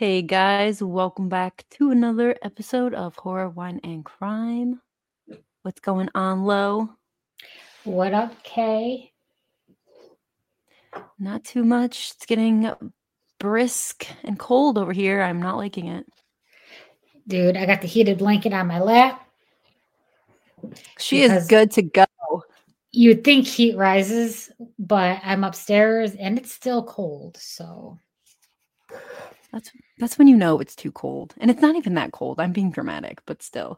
Hey guys, welcome back to another episode of Horror, Wine, and Crime. What's going on, Lo? What up, Kay? Not too much. It's getting brisk and cold over here. I'm not liking it. Dude, I got the heated blanket on my lap She is because good to go. you'd think heat rises, but I'm upstairs and it's still cold. So That's when you know it's too cold. And it's not even that cold. I'm being dramatic, but still.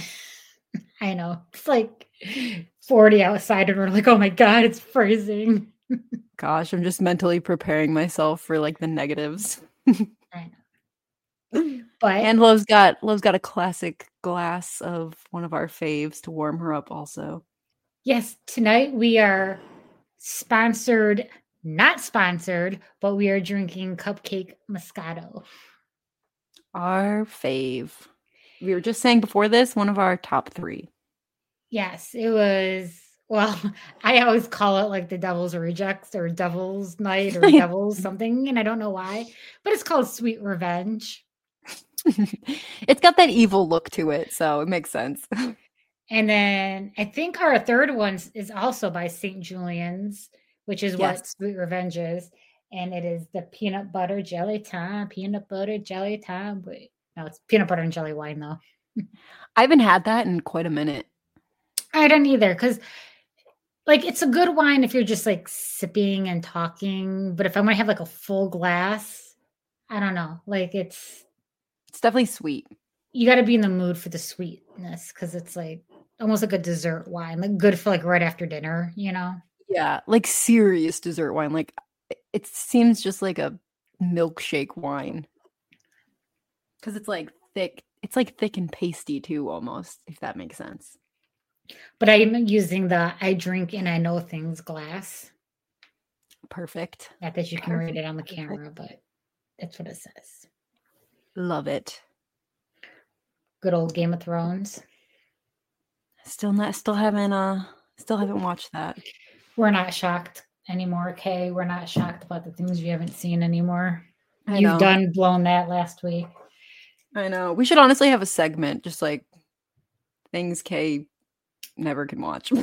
I know it's like 40 outside, and we're like, oh my God, it's freezing. Gosh, I'm just mentally preparing myself for like the negatives. I know. But And Love's got a classic glass of one of our faves to warm her up also. yes, tonight we are sponsored, not sponsored, but we are drinking Cupcake Moscato. Our fave. We were just saying before this, one of our top 3. Yes, it was. Well, I always call it like the Devil's Rejects or Devil's Night or Devil's something, and I don't know why, but it's called Sweet Revenge. It's got that evil look to it, so it makes sense. And then I think our third one is also by St. Julian's, which is what Yes. Sweet Revenge is. And it is the peanut butter jelly time. Wait, no, it's peanut butter and jelly wine, though. I haven't had that in quite a minute. I don't either, because like it's a good wine if you're just like sipping and talking, but if I'm gonna have like a full glass, I don't know. Like It's definitely sweet. you got to be in the mood for the sweetness because it's like almost like a dessert wine, like good for like right after dinner, you know? Yeah, like serious dessert wine. Like it seems just like a milkshake wine. Because it's like thick. It's like thick and pasty too, almost, if that makes sense. But I'm using the I drink and I know things glass. Perfect. Not that you can read it on the Perfect. camera, but that's what it says. Love it. Good old Game of Thrones. Still haven't watched that. We're not shocked anymore, Kay. We're not shocked about the things we haven't seen anymore. I You've know. blown that last week. I know. We should honestly have a segment just like things Kay never can watch.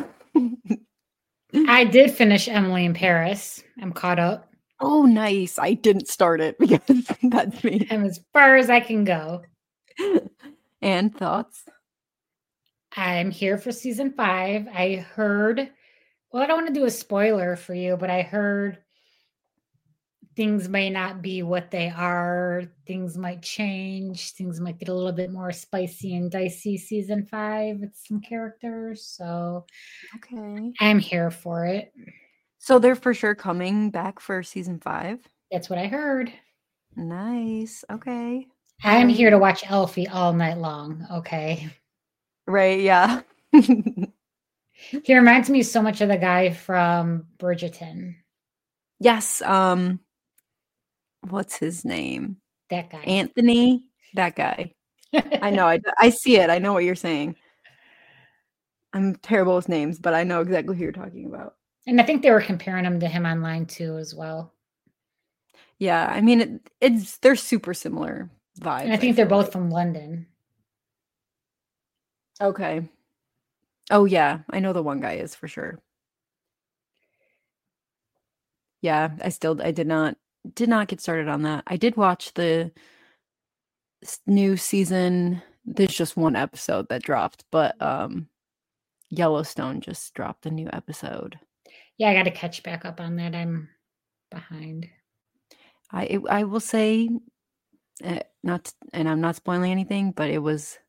I did finish Emily in Paris. I'm caught up. Oh, nice. I didn't start it because that's me. I'm as far as I can go. And thoughts? I'm here for season 5. I heard, well, I don't want to do a spoiler for you, but I heard things may not be what they are. Things might change. Things might get a little bit more spicy and dicey season 5 with some characters. So Okay. I'm here for it. So they're for sure coming back for season 5? That's what I heard. Nice. Okay. I'm Right. here to watch Elfie all night long. Okay. Right, yeah. He reminds me so much of the guy from Bridgerton. Yes, what's his name? That guy. Anthony? That guy. I know, I see it, I know what you're saying. I'm terrible with names, but I know exactly who you're talking about. And I think they were comparing him to him online too as well. Yeah, I mean, they're super similar vibes. And I think they're feel both like. from London. Okay. Oh yeah, I know the one guy is for sure. Yeah, I did not get started on that. I did watch the new season. There's just one episode that dropped, but Yellowstone just dropped a new episode. Yeah, I got to catch back up on that. I'm behind. I will say, not, and I'm not spoiling anything, but it was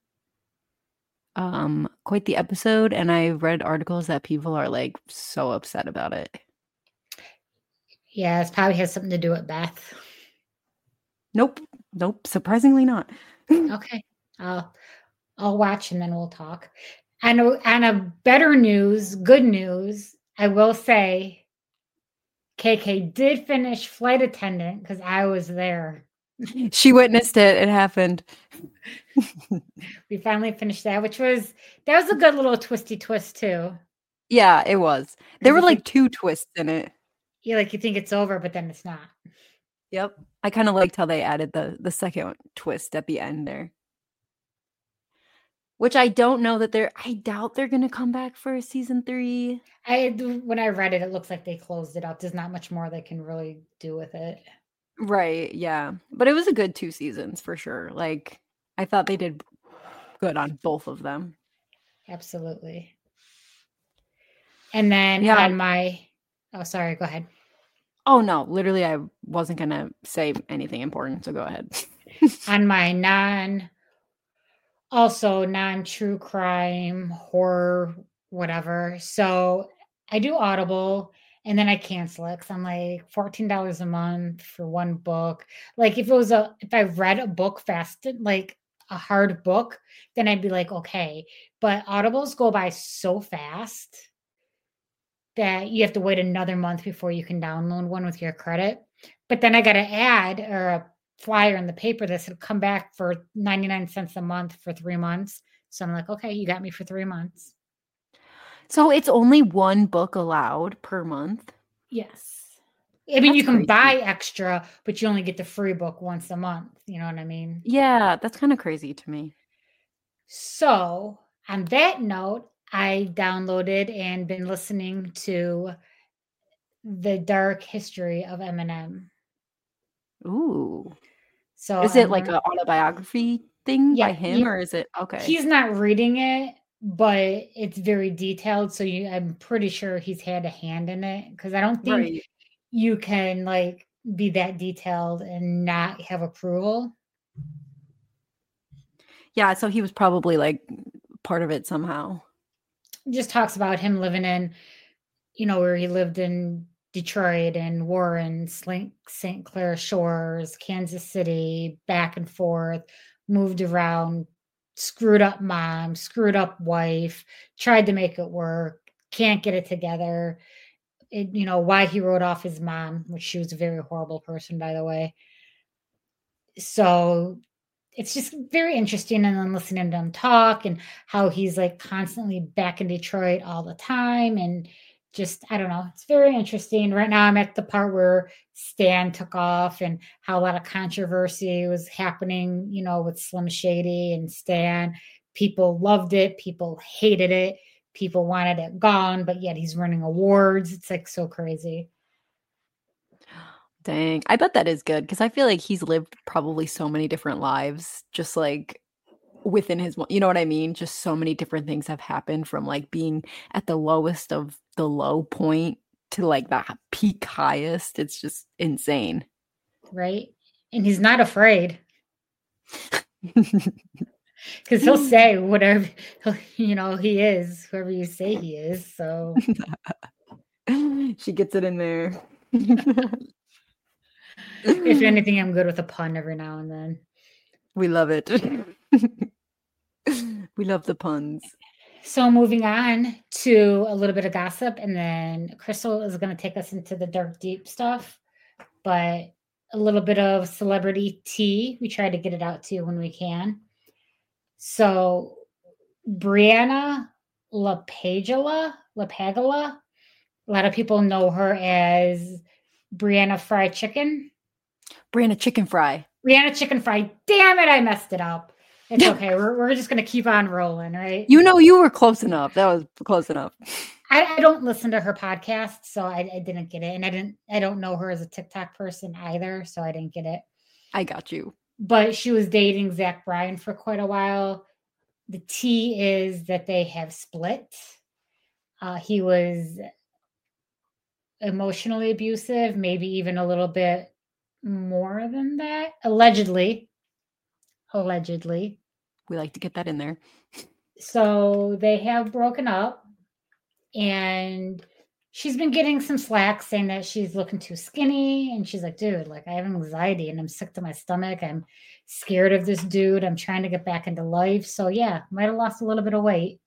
quite the episode, and I read articles that people are like so upset about it. Yeah, it probably has something to do with Beth. Nope, surprisingly not. Okay, I'll watch and then we'll talk. And on a better news, good news, I will say, KK did finish Flight Attendant because I was there. She witnessed it. It happened. We finally finished that, that was a good little twisty twist too. Yeah, it was. There were like 2 twists in it. Yeah, like you think it's over, but then it's not. Yep. I kind of liked how they added the second twist at the end there. Which I don't know that I doubt they're gonna come back for a season 3. When I read it, it looks like they closed it up. There's not much more they can really do with it. Right, yeah. But it was a good 2 seasons for sure. Like, I thought they did good on both of them. Absolutely. And then Yeah. oh, sorry, go ahead. Oh no, literally I wasn't gonna say anything important, so go ahead. On my non-true crime, horror, whatever. So I do Audible and then I cancel it because I'm like $14 a month for one book. Like if I read a book fast, like a hard book, then I'd be like, okay. But Audibles go by so fast that you have to wait another month before you can download one with your credit. But then I got an ad or a flyer in the paper that said come back for 99 cents a month for 3 months. So I'm like, okay, you got me for 3 months. So it's only one book allowed per month? Yes. I mean, That's you can crazy. buy extra, but you only get the free book once a month. You know what I mean? Yeah, that's kind of crazy to me. So, on that note, I downloaded and been listening to The Dark History of Eminem. Ooh. So Is it like an autobiography thing by yeah, him, or is it okay? he's not reading it, but it's very detailed. So I'm pretty sure he's had a hand in it because I don't think Right. you can like be that detailed and not have approval. Yeah, so he was probably like part of it somehow. Just talks about him living in, where he lived in Detroit and Warren, St. Clair Shores, Kansas City, back and forth, moved around, screwed up mom, screwed up wife, tried to make it work, can't get it together. Why he wrote off his mom, which she was a very horrible person, by the way. So it's just very interesting. And then listening to him talk and how he's like constantly back in Detroit all the time. And just, I don't know, it's very interesting. Right now, I'm at the part where Stan took off and how a lot of controversy was happening, with Slim Shady and Stan. People loved it, people hated it, people wanted it gone, but yet he's winning awards. It's like so crazy. Dang. I bet that is good because I feel like he's lived probably so many different lives, just like within his, you know what I mean? Just so many different things have happened from like being at the lowest of the low point to like the peak highest. It's just insane. Right. And he's not afraid because he'll say whatever, he is, whoever you say he is. So she gets it in there. if anything, I'm good with a pun every now and then. We love it. We love the puns. So moving on to a little bit of gossip, and then Crystal is going to take us into the dark, deep stuff, but a little bit of celebrity tea. We try to get it out to you when we can. So Brianna LaPagula, a lot of people know her as Brianna Fried Chicken. Brianna Chicken Fry. Brianna Chicken Fry. Damn it, I messed it up. It's okay. We're just going to keep on rolling, right? You were close enough. That was close enough. I don't listen to her podcast, so I didn't get it. And I don't know her as a TikTok person either, so I didn't get it. I got you. But she was dating Zach Bryan for quite a while. The tea is that they have split. He was emotionally abusive, maybe even a little bit more than that. Allegedly. We like to get that in there. So they have broken up, and she's been getting some slack saying that she's looking too skinny. And she's like, dude, like I have anxiety and I'm sick to my stomach. I'm scared of this dude. I'm trying to get back into life. So yeah, might have lost a little bit of weight.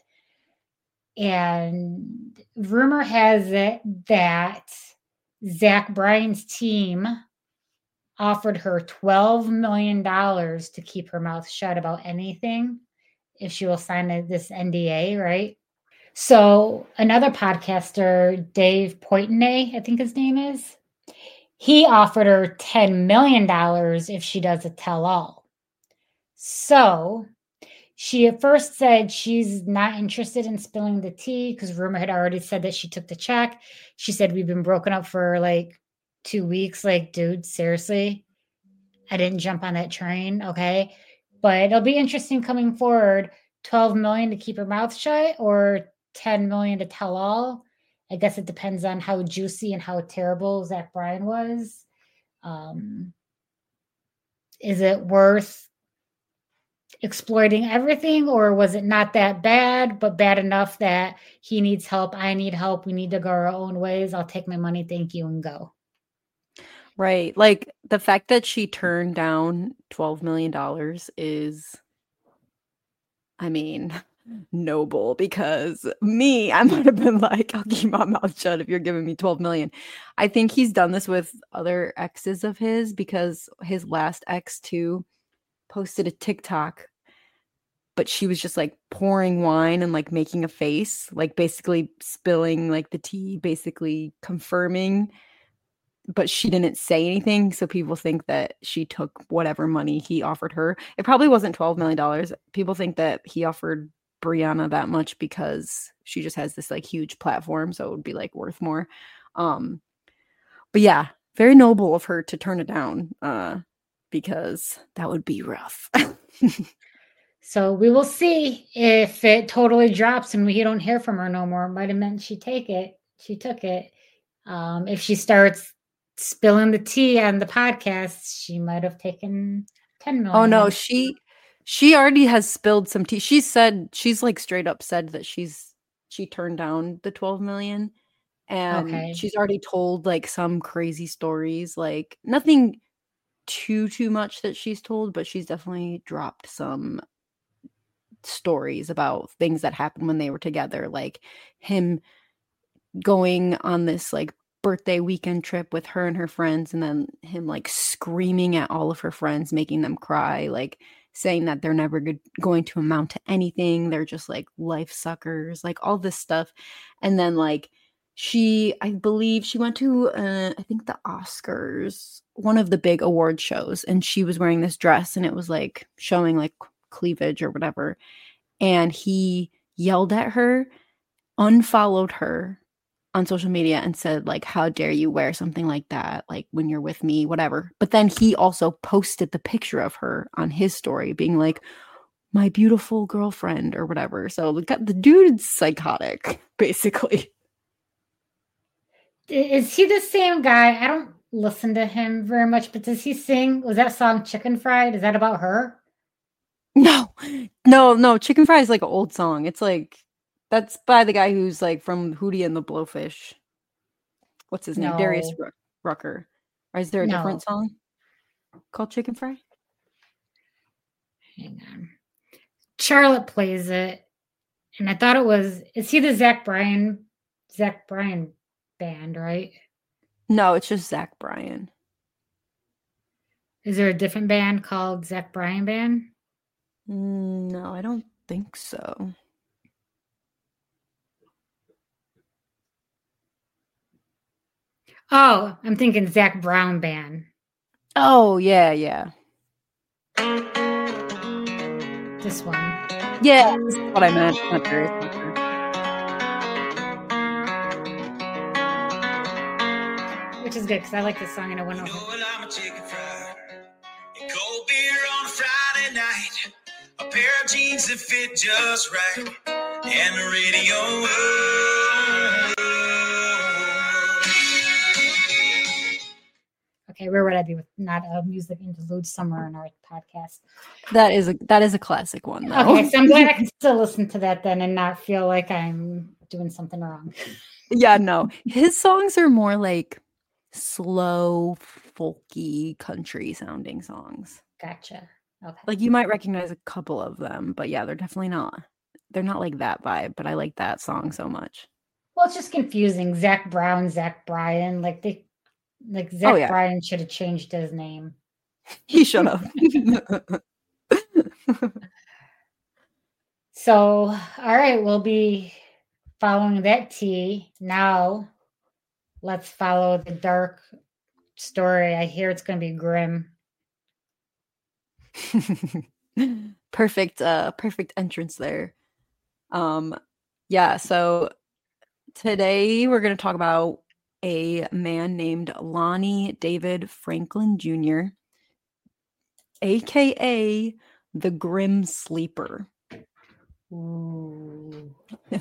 And rumor has it that Zach Bryan's team offered her $12 million to keep her mouth shut about anything if she will sign this NDA, right? So another podcaster, Dave Portnoy, I think his name is, he offered her $10 million if she does a tell-all. So she at first said she's not interested in spilling the tea because rumor had already said that she took the check. She said, we've been broken up for like 2 weeks. Like, dude, seriously, I didn't jump on that train. Okay. But it'll be interesting coming forward. 12 million to keep her mouth shut or 10 million to tell all. I guess it depends on how juicy and how terrible Zach Bryan was. Is it worth exploiting everything, or was it not that bad, but bad enough that he needs help, I need help, we need to go our own ways, I'll take my money, thank you, and go? Right. Like the fact that she turned down $12 million is, I mean, noble, because I might have been like, I'll keep my mouth shut if you're giving me 12 million. I think he's done this with other exes of his, because his last ex too posted a TikTok, but she was just like pouring wine and like making a face, like basically spilling like the tea, basically confirming, but she didn't say anything. So people think that she took whatever money he offered her. It probably wasn't $12 million. People think that he offered Brianna that much because she just has this like huge platform. So it would be like worth more. But yeah, very noble of her to turn it down, because that would be rough. So we will see if it totally drops and we don't hear from her no more. It might have meant she took it. If she starts spilling the tea on the podcast, she might have taken 10 million. Oh no, she already has spilled some tea. She said, she's like straight up said that she turned down the 12 million, and she's already told like some crazy stories, like nothing too much that she's told, but she's definitely dropped some stories about things that happened when they were together, like him going on this like birthday weekend trip with her and her friends, and then him like screaming at all of her friends, making them cry, like saying that they're never going to amount to anything, they're just like life suckers, like all this stuff. And then like I believe she went to I think the Oscars, one of the big award shows, and she was wearing this dress and it was like showing like cleavage or whatever, and he yelled at her, unfollowed her on social media, and said like, how dare you wear something like that, like when you're with me, whatever. But then he also posted the picture of her on his story being like, my beautiful girlfriend or whatever. So the dude's psychotic, basically. Is he the same guy? I don't listen to him very much, but does he sing? Was that song Chicken Fried? Is that about her? No. Chicken Fry is like an old song. It's like, that's by the guy who's like from Hootie and the Blowfish. What's his name? Darius Rucker. Or is there a different song called Chicken Fry? Hang on. Charlotte plays it, and I thought it was. Is he the Zach Bryan band, right? No, it's just Zach Bryan. Is there a different band called Zach Bryan Band? No, I don't think so. Oh, I'm thinking Zach Brown Band. Oh, yeah. This one. Yeah, this is what I meant. Not Darius Rucker. Which is good because I like this song and I went over. I'm a chicken fried. Cold beer on a Friday night. A pair of jeans that fit just right. And the radio. Okay, where would I be with not a music interlude somewhere in our podcast? That is a classic one, though. Okay, so I'm glad I can still listen to that then and not feel like I'm doing something wrong. Yeah, no. His songs are more like slow, folky, country sounding songs. Gotcha. Okay. Like you might recognize a couple of them, but yeah, they're not like that vibe, but I like that song so much. Well, it's just confusing. Zach Brown, Zach Bryan, Zach Bryan should have changed his name. He should have. So, all right, we'll be following that tea. Now, let's follow the dark story. I hear it's going to be grim. Perfect entrance there. Yeah, so today we're going to talk about a man named Lonnie David Franklin Jr., aka the Grim Sleeper. Ooh.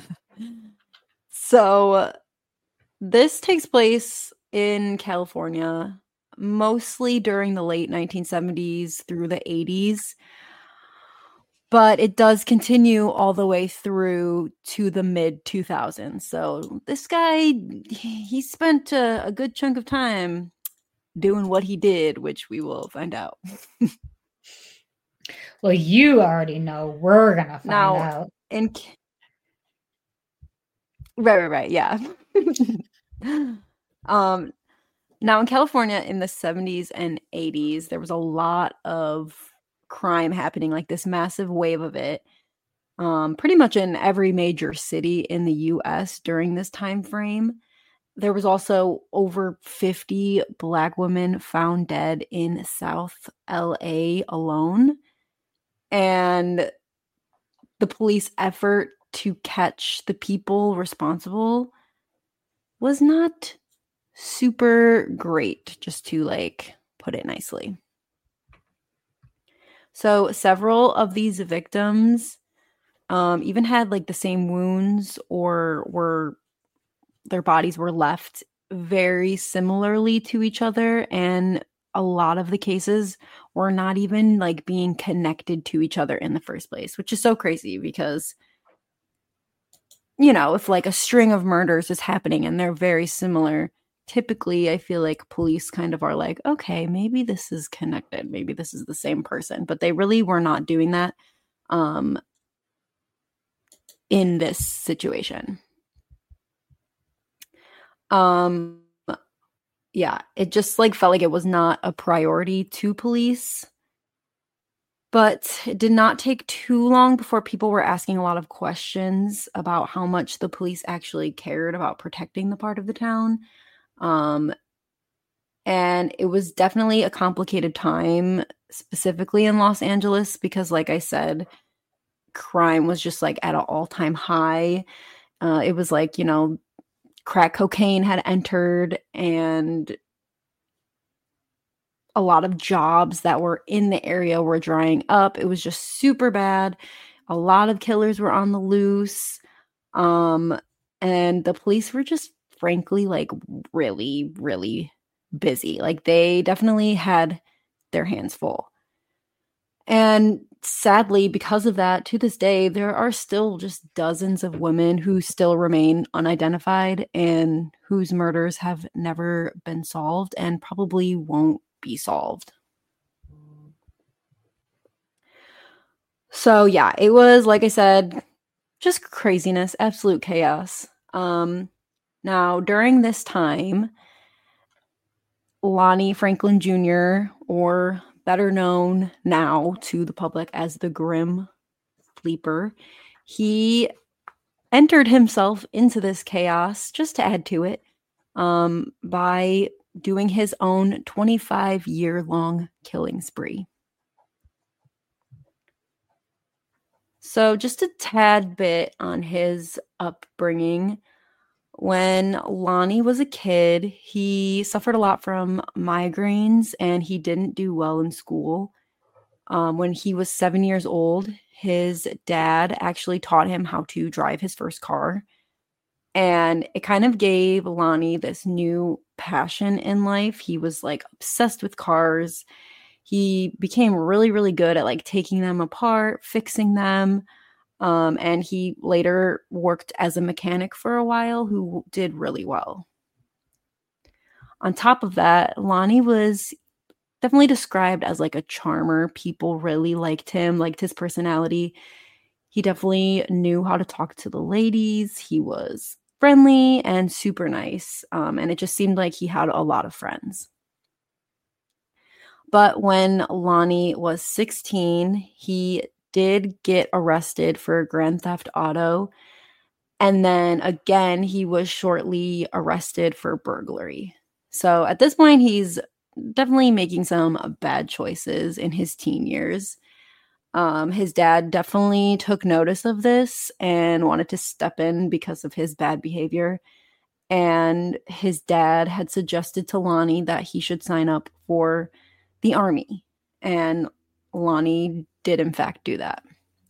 So this takes place in California, mostly during the late 1970s through the 80s. But it does continue all the way through to the mid 2000s. So this guy, he spent a good chunk of time doing what he did, which we will find out. Well, you already know. We're going to find out. Right, yeah. Now in California in the 70s and 80s, there was a lot of crime happening, like this massive wave of it. Pretty much in every major city in the US during this time frame. There was also over 50 Black women found dead in South LA alone. And the police effort to catch the people responsible was not super great, just to put it nicely. So several of these victims even had the same wounds, or their bodies were left very similarly to each other, and a lot of the cases were not even being connected to each other in the first place, which is so crazy because if a string of murders is happening and they're very similar, typically I feel like police kind of are like, okay, maybe this is connected, maybe this is the same person, but they really were not doing that in this situation. Yeah, it just felt like it was not a priority to police. But it did not take too long before people were asking a lot of questions about how much the police actually cared about protecting the part of the town. And it was definitely a complicated time, specifically in Los Angeles, because like I said, crime was just at an all-time high. It was crack cocaine had entered, and a lot of jobs that were in the area were drying up. It was just super bad. A lot of killers were on the loose. And the police were just frankly really, really busy. They definitely had their hands full. And sadly, because of that, to this day, there are still just dozens of women who still remain unidentified and whose murders have never been solved and probably won't be solved. So yeah, it was, like I said, just craziness, absolute chaos. Now, during this time, Lonnie Franklin Jr., or better known now to the public as the Grim Sleeper, he entered himself into this chaos just to add to it by doing his own 25-year-long killing spree. So just a tad bit on his upbringing. When Lonnie was a kid, he suffered a lot from migraines and he didn't do well in school. When he was 7 years old, his dad actually taught him how to drive his first car. And it kind of gave Lonnie this new passion in life. He was obsessed with cars. He became really, really good at taking them apart, fixing them. And he later worked as a mechanic for a while, who did really well. On top of that, Lonnie was definitely described as a charmer. People really liked him, liked his personality. He definitely knew how to talk to the ladies. He was friendly and super nice. And it just seemed like he had a lot of friends. But when Lonnie was 16, he did get arrested for grand theft auto. And then again, he was shortly arrested for burglary. So at this point, he's definitely making some bad choices in his teen years. His dad definitely took notice of this and wanted to step in because of his bad behavior. And his dad had suggested to Lonnie that he should sign up for the army. And Lonnie did, in fact, do that.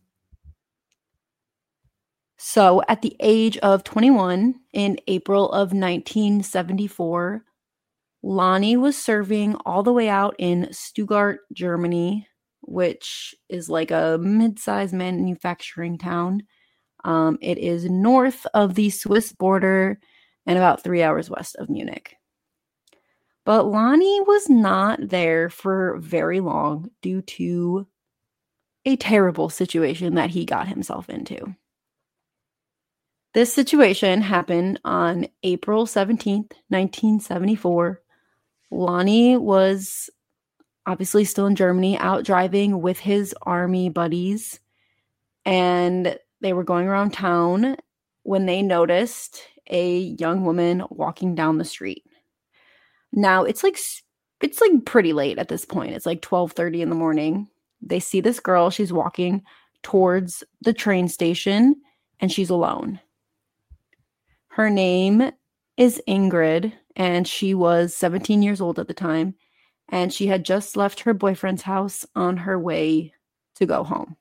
So at the age of 21, in April of 1974, Lonnie was serving all the way out in Stuttgart, Germany, which is like a mid-sized manufacturing town. It is north of the Swiss border and about 3 hours west of Munich. But Lonnie was not there for very long due to a terrible situation that he got himself into. This situation happened on April 17th, 1974. Lonnie was obviously still in Germany, out driving with his army buddies, and they were going around town when they noticed a young woman walking down the street. Now, it's like pretty late at this point. It's like 12:30 in the morning. They see this girl. She's walking towards the train station, and she's alone. Her name is Ingrid, and she was 17 years old at the time, and she had just left her boyfriend's house on her way to go home.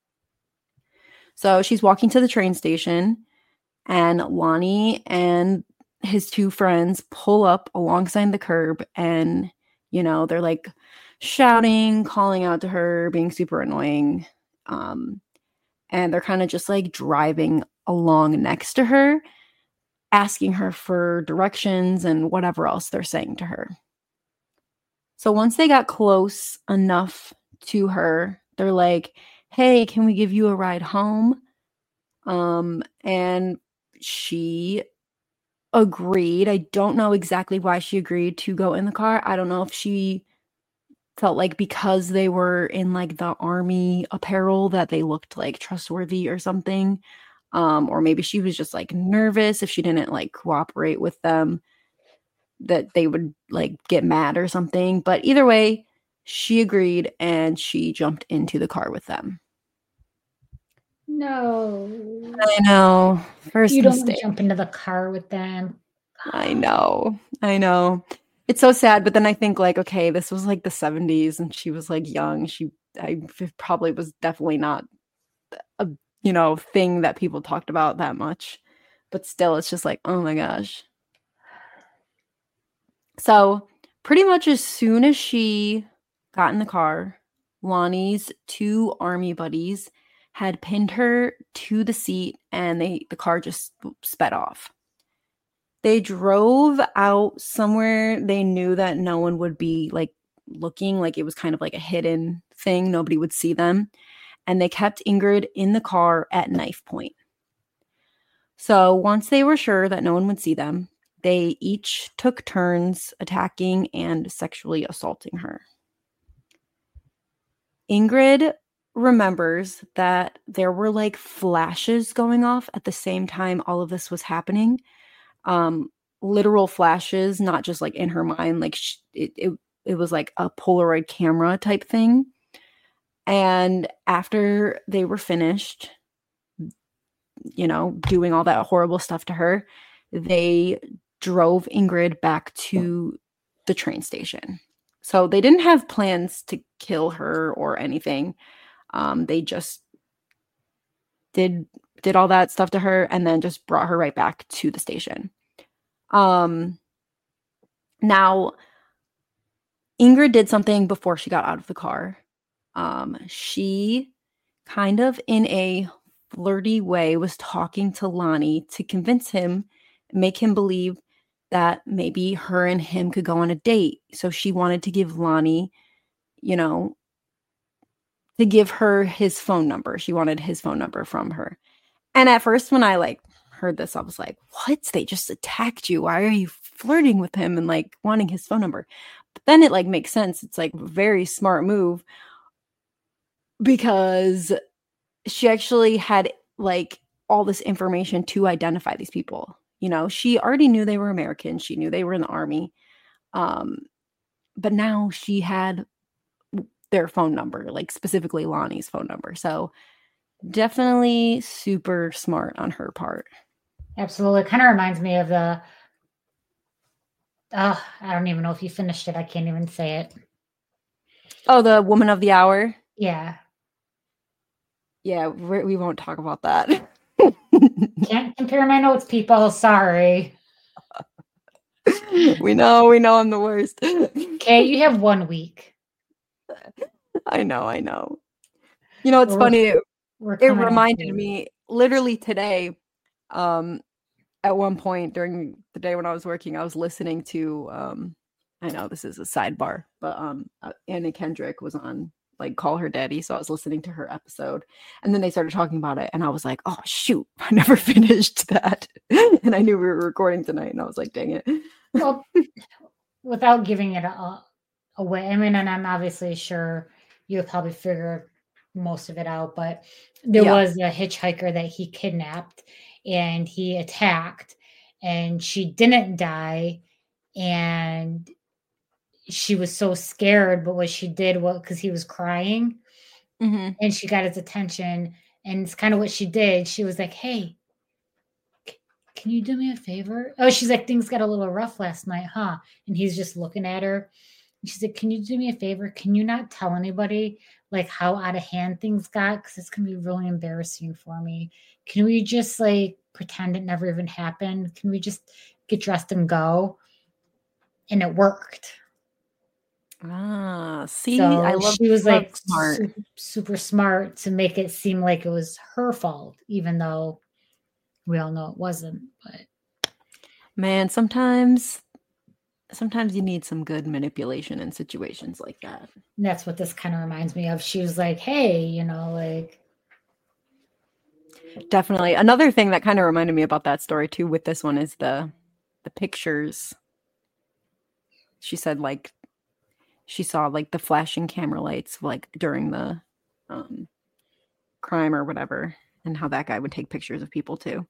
So she's walking to the train station, and Lonnie and his two friends pull up alongside the curb, and, you know, they're like shouting, calling out to her, being super annoying. And they're kind of just like driving along next to her, asking her for directions and whatever else they're saying to her. So once they got close enough to her, they're like, "Hey, can we give you a ride home?" And she agreed. I don't know exactly why she agreed to go in the car. I don't know if she felt like because they were in like the army apparel that they looked like trustworthy or something. Or maybe she was just like nervous if she didn't like cooperate with them, that they would like get mad or something. But either way, she agreed and she jumped into the car with them. No. I know. First You don't mistake. jump into the car with them. I know. It's so sad, but then I think like, okay, this was like the 70s and she was like young. I probably was definitely not a, thing that people talked about that much. But still, it's just like, oh my gosh. So pretty much as soon as she got in the car, Lonnie's two army buddies had pinned her to the seat, and the car just sped off. They drove out somewhere they knew that no one would be like looking, like it was kind of like a hidden thing. Nobody would see them. And they kept Ingrid in the car at knife point. So once they were sure that no one would see them, they each took turns attacking and sexually assaulting her. Ingrid remembers that there were like flashes going off at the same time all of this was happening. Literal flashes, not just like in her mind, like it was like a Polaroid camera type thing. And after they were finished, doing all that horrible stuff to her, they drove Ingrid back to the train station. So they didn't have plans to kill her or anything. They just did all that stuff to her and then just brought her right back to the station. Now, Ingrid did something before she got out of the car. She kind of in a flirty way was talking to Lonnie to convince him, make him believe that maybe her and him could go on a date. So she wanted to give Lonnie, to give her his phone number. She wanted his phone number from her. And at first when I heard this, I was like, what? They just attacked you. Why are you flirting with him and wanting his phone number? But then it makes sense. It's a very smart move because she actually had all this information to identify these people. She already knew they were American. She knew they were in the army. But now she had their phone number, like specifically Lonnie's phone number. So definitely super smart on her part. Absolutely. It kind of reminds me of the, I don't even know if you finished it. I can't even say it. Oh, the Woman of the Hour? Yeah. Yeah, we won't talk about that. Can't compare my notes, people. Sorry. We know I'm the worst. Okay, you have 1 week. I know. You know, it's funny. It reminded me literally today, at one point during the day when I was working, I was listening to, I know this is a sidebar, but Anna Kendrick was on like Call Her Daddy. So I was listening to her episode and then they started talking about it. And I was like, oh, shoot, I never finished that. And I knew we were recording tonight and I was like, dang it. Well, without giving it away, I mean, and I'm obviously sure you'll probably figure most of it out, but there was a hitchhiker that he kidnapped and he attacked and she didn't die. And she was so scared, but what she did was because he was crying and she got his attention. And it's kind of what she did. She was like, hey, can you do me a favor? Oh, she's like, things got a little rough last night, huh? And he's just looking at her. And she's like, can you do me a favor? Can you not tell anybody like how out of hand things got? Because it's going to be really embarrassing for me. Can we just like pretend it never even happened? Can we just get dressed and go? And it worked. See, so I love she was like smart. Super smart to make it seem like it was her fault, even though we all know it wasn't. But man, sometimes you need some good manipulation in situations like that. And that's what this kind of reminds me of. She was like, hey, you know, like. Definitely. Another thing that kind of reminded me about that story too with this one is the pictures. She said like she saw like the flashing camera lights like during the crime or whatever, and how that guy would take pictures of people too.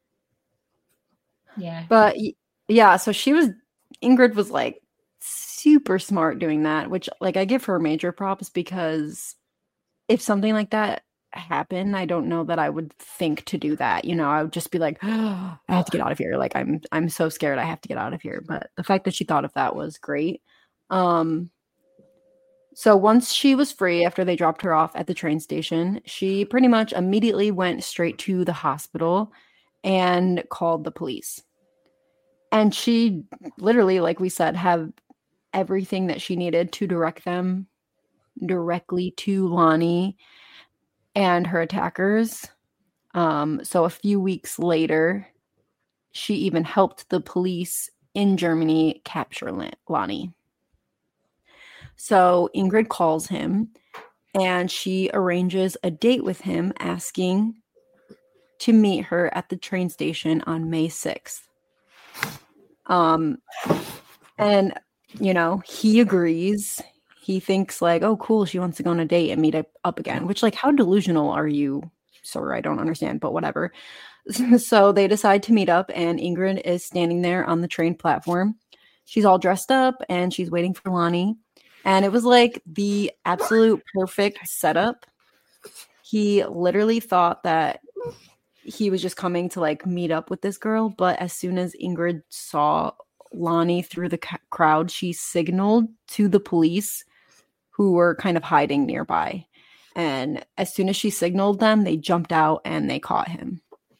Yeah. But yeah, so Ingrid was like super smart doing that, which like I give her major props, because if something like that happened, I don't know that I would think to do that. You know, I would just be like, oh, I have to get out of here. Like I'm so scared I have to get out of here. But the fact that she thought of that was great. So once she was free after they dropped her off at the train station, she pretty much immediately went straight to the hospital and called the police. And she literally, like we said, had everything that she needed to direct them directly to Lonnie and her attackers. So a few weeks later, she even helped the police in Germany capture Lonnie. So Ingrid calls him and she arranges a date with him, asking to meet her at the train station on May 6th. And, you know, he agrees. He thinks like, oh, cool, she wants to go on a date and meet up again, which like, how delusional are you, sir? I don't understand, but whatever. So they decide to meet up and Ingrid is standing there on the train platform. She's all dressed up and she's waiting for Lonnie. And it was like the absolute perfect setup. He literally thought that he was just coming to like meet up with this girl. But as soon as Ingrid saw Lonnie through the crowd, she signaled to the police who were kind of hiding nearby. And as soon as she signaled them, they jumped out and they caught him.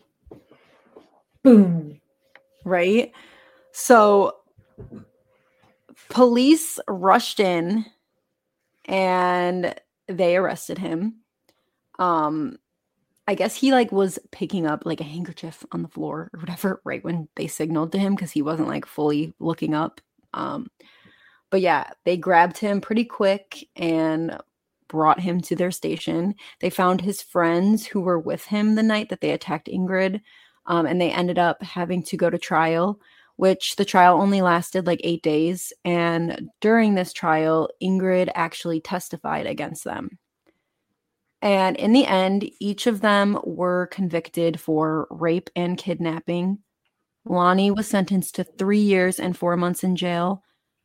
Boom. Right? So police rushed in and they arrested him. I guess he like was picking up like a handkerchief on the floor or whatever right when they signaled to him, because he wasn't like fully looking up. But yeah, they grabbed him pretty quick and brought him to their station. They found his friends who were with him the night that they attacked Ingrid, and they ended up having to go to trial, which the trial only lasted like 8 days. And during this trial, Ingrid actually testified against them. And in the end, each of them were convicted for rape and kidnapping. Lonnie was sentenced to 3 years and 4 months in jail.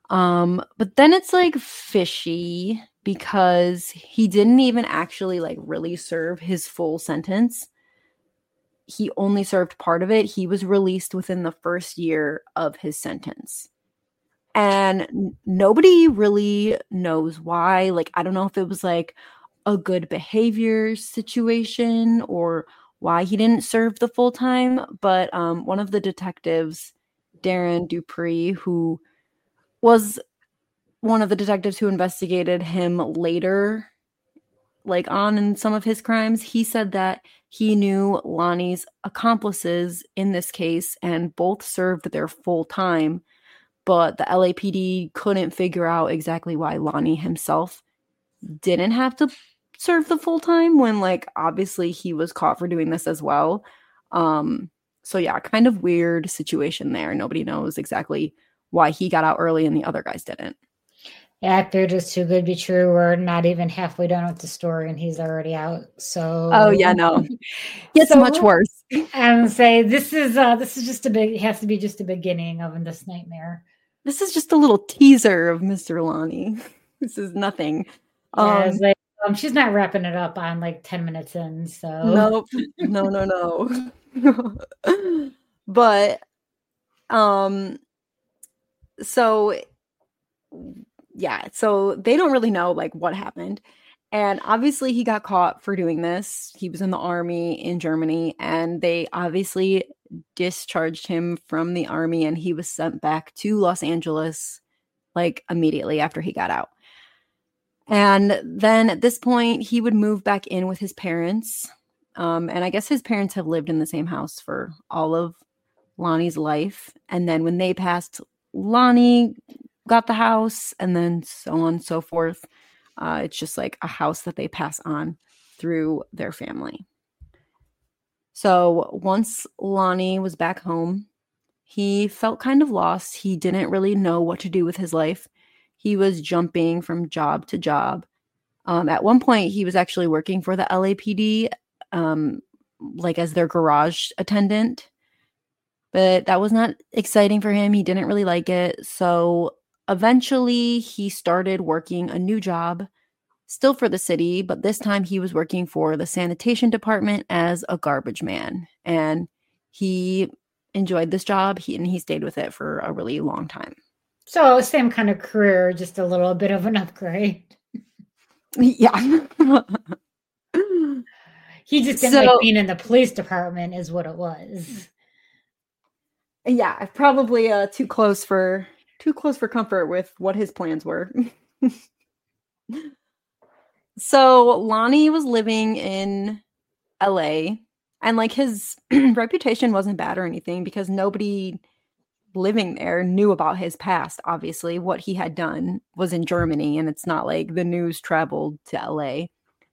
But then it's like fishy because he didn't even actually like really serve his full sentence. He only served part of it. He was released within the first year of his sentence. And nobody really knows why. Like, I don't know if it was like a good behavior situation or why he didn't serve the full time. But one of the detectives, Darren Dupree, who was one of the detectives who investigated him later, like on in some of his crimes, he said that he knew Lonnie's accomplices in this case and both served their full time, but the LAPD couldn't figure out exactly why Lonnie himself didn't have to serve the full time when, like, obviously he was caught for doing this as well. So yeah, kind of weird situation there. Nobody knows exactly why he got out early and the other guys didn't. Yeah, if they're just too good to be true, we're not even halfway done with the story and he's already out. So oh yeah, no, it's much worse. And say this is just it has to be just the beginning of this nightmare. This is just a little teaser of Mr. Lonnie. This is nothing. Yeah, like, she's not wrapping it up on like 10 minutes in. So nope, no. But so yeah, so they don't really know like what happened. And obviously he got caught for doing this. He was in the army in Germany and they obviously discharged him from the army and he was sent back to Los Angeles like immediately after he got out. And then at this point he would move back in with his parents. And I guess his parents have lived in the same house for all of Lonnie's life. And then when they passed, Lonnie got the house and then so on and so forth. It's just like a house that they pass on through their family. So once Lonnie was back home, he felt kind of lost. He didn't really know what to do with his life. He was jumping from job to job. At one point, he was actually working for the LAPD, like as their garage attendant. But that was not exciting for him. He didn't really like it. So eventually, he started working a new job, still for the city, but this time he was working for the sanitation department as a garbage man. And he enjoyed this job, and he stayed with it for a really long time. So same kind of career, just a little bit of an upgrade. Yeah. He just didn't like being in the police department is what it was. Yeah, probably too close for comfort with what his plans were. So Lonnie was living in LA and like his reputation wasn't bad or anything because nobody living there knew about his past. Obviously, what he had done was in Germany and it's not like the news traveled to LA.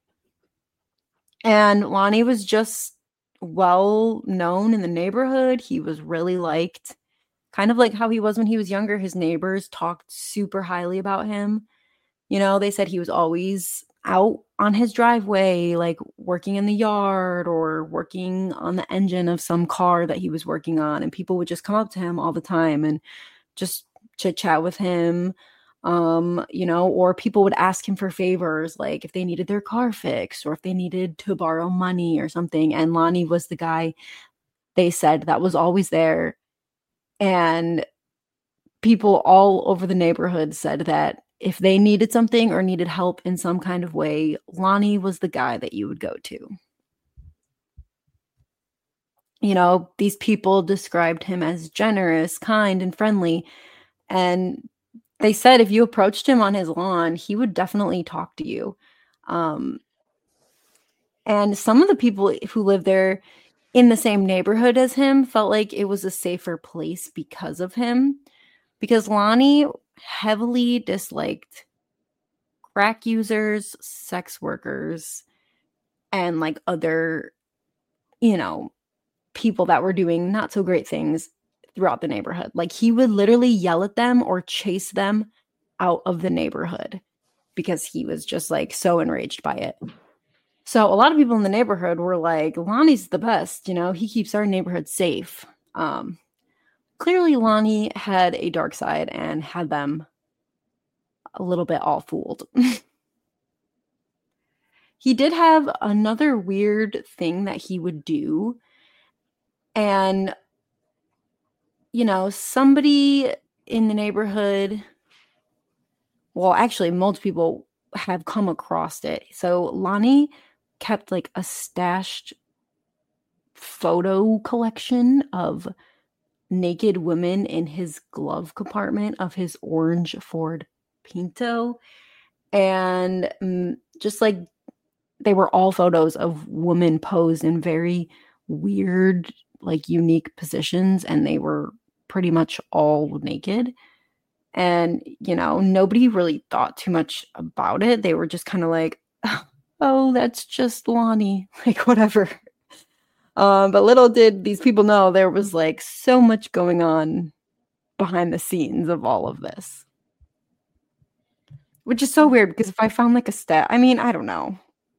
And Lonnie was just well known in the neighborhood. He was really liked, kind of like how he was when he was younger. His neighbors talked super highly about him. You know, they said he was always out on his driveway, like working in the yard or working on the engine of some car that he was working on. And people would just come up to him all the time and just chit chat with him. You know, or people would ask him for favors, like if they needed their car fixed or if they needed to borrow money or something. And Lonnie was the guy, they said, that was always there. And people all over the neighborhood said that if they needed something or needed help in some kind of way, Lonnie was the guy that you would go to. You know, these people described him as generous, kind, and friendly. And they said if you approached him on his lawn, he would definitely talk to you. And some of the people who lived there in the same neighborhood as him felt like it was a safer place because of him. Because Lonnie heavily disliked crack users, sex workers, and like other, you know, people that were doing not so great things throughout the neighborhood. Like he would literally yell at them or chase them out of the neighborhood because he was just like so enraged by it. So a lot of people in the neighborhood were like, Lonnie's the best, you know, he keeps our neighborhood safe. Clearly Lonnie had a dark side and had them a little bit all fooled. He did have another weird thing that he would do. And, you know, somebody in the neighborhood, well, actually, most people have come across it. So Lonnie kept like a stashed photo collection of naked women in his glove compartment of his orange Ford Pinto. And just like they were all photos of women posed in very weird, like unique positions, and they were pretty much all naked. And, you know, nobody really thought too much about it. They were just kind of like, oh, that's just Lonnie, like whatever. But little did these people know there was like so much going on behind the scenes of all of this. Which is so weird because if I found like a stat, I mean, I don't know.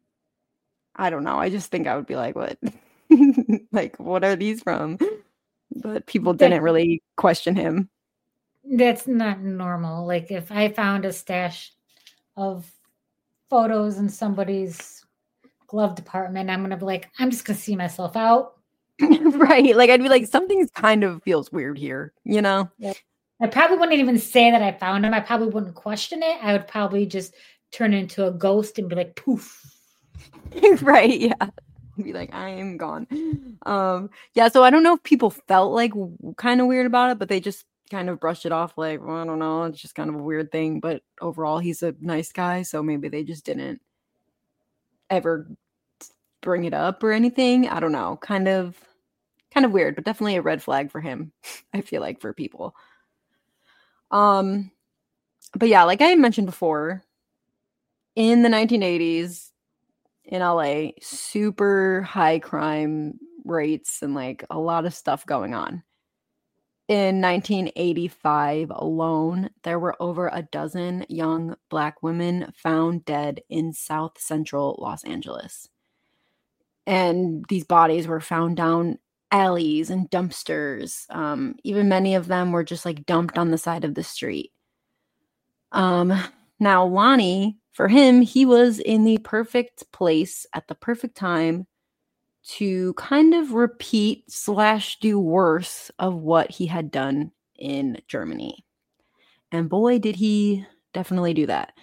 I just think I would be like, what? Like, what are these from? But people didn't really question him. That's not normal. Like if I found a stash of photos in somebody's glove department, I'm gonna be like, I'm just gonna see myself out. Right. Like I'd be like, something kind of feels weird here, you know? Yeah. I probably wouldn't even say that I found them. I probably wouldn't question it. I would probably just turn into a ghost and be like, poof. Right. Yeah. Be like, I am gone. Yeah. So I don't know if people felt like kind of weird about it, but they just kind of brushed it off like, well, I don't know. It's just kind of a weird thing. But overall, he's a nice guy. So maybe they just didn't ever bring it up or anything. I don't know. Kind of weird, but definitely a red flag for him, I feel like, for people. But yeah, like I had mentioned before, in the 1980s in LA, super high crime rates and like a lot of stuff going on. In 1985 alone, there were over a dozen young Black women found dead in South Central Los Angeles. And these bodies were found down alleys and dumpsters. Even many of them were just like dumped on the side of the street. Now Lonnie, for him, he was in the perfect place at the perfect time to kind of repeat / do worse of what he had done in Germany. And boy, did he definitely do that.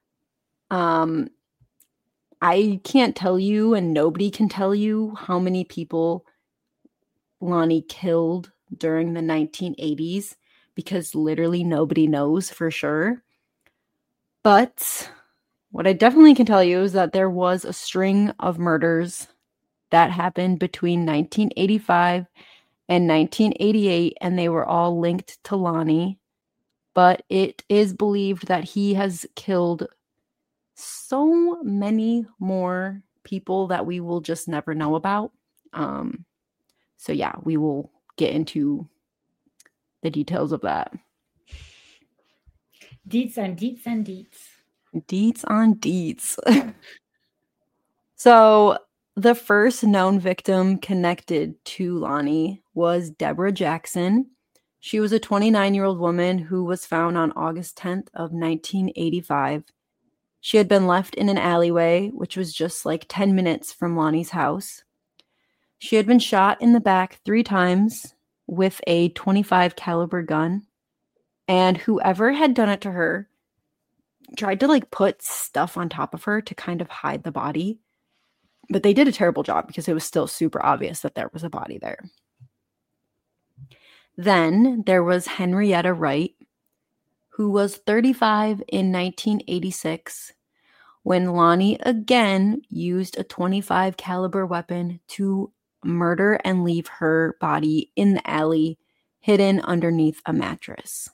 I can't tell you, and nobody can tell you how many people Lonnie killed during the 1980s, because literally nobody knows for sure. But what I definitely can tell you is that there was a string of murders that happened between 1985 and 1988, and they were all linked to Lonnie. But it is believed that he has killed so many more people that we will just never know about. So yeah, we will get into the details of that. Deets on deets on deets. Deets on deets. So the first known victim connected to Lonnie was Deborah Jackson. She was a 29-year-old woman who was found on August 10th of 1985. She had been left in an alleyway, which was just like 10 minutes from Lonnie's house. She had been shot in the back 3 times with a .25 caliber gun. And whoever had done it to her tried to like put stuff on top of her to kind of hide the body. But they did a terrible job because it was still super obvious that there was a body there. Then there was Henrietta Wright, who was 35 in 1986 when Lonnie again used a .25 caliber weapon to murder and leave her body in the alley, hidden underneath a mattress.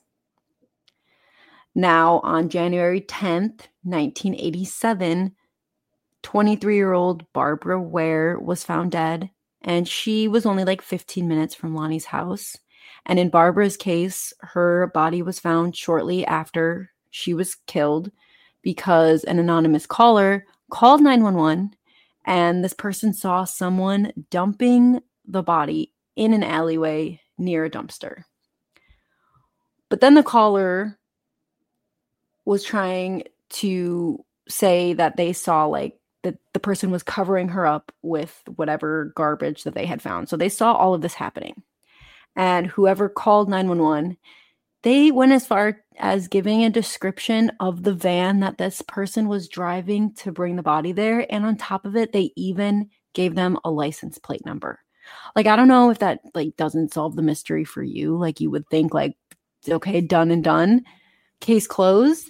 Now, on January 10th, 1987, 23-year-old Barbara Ware was found dead, and she was only like 15 minutes from Lonnie's house. And in Barbara's case, her body was found shortly after she was killed because an anonymous caller called 911, and this person saw someone dumping the body in an alleyway near a dumpster. But then the caller was trying to say that they saw like that the person was covering her up with whatever garbage that they had found. So they saw all of this happening. And whoever called 911, they went as far as giving a description of the van that this person was driving to bring the body there. And on top of it, they even gave them a license plate number. Like, I don't know if that like doesn't solve the mystery for you. Like, you would think like, okay, done and done, case closed.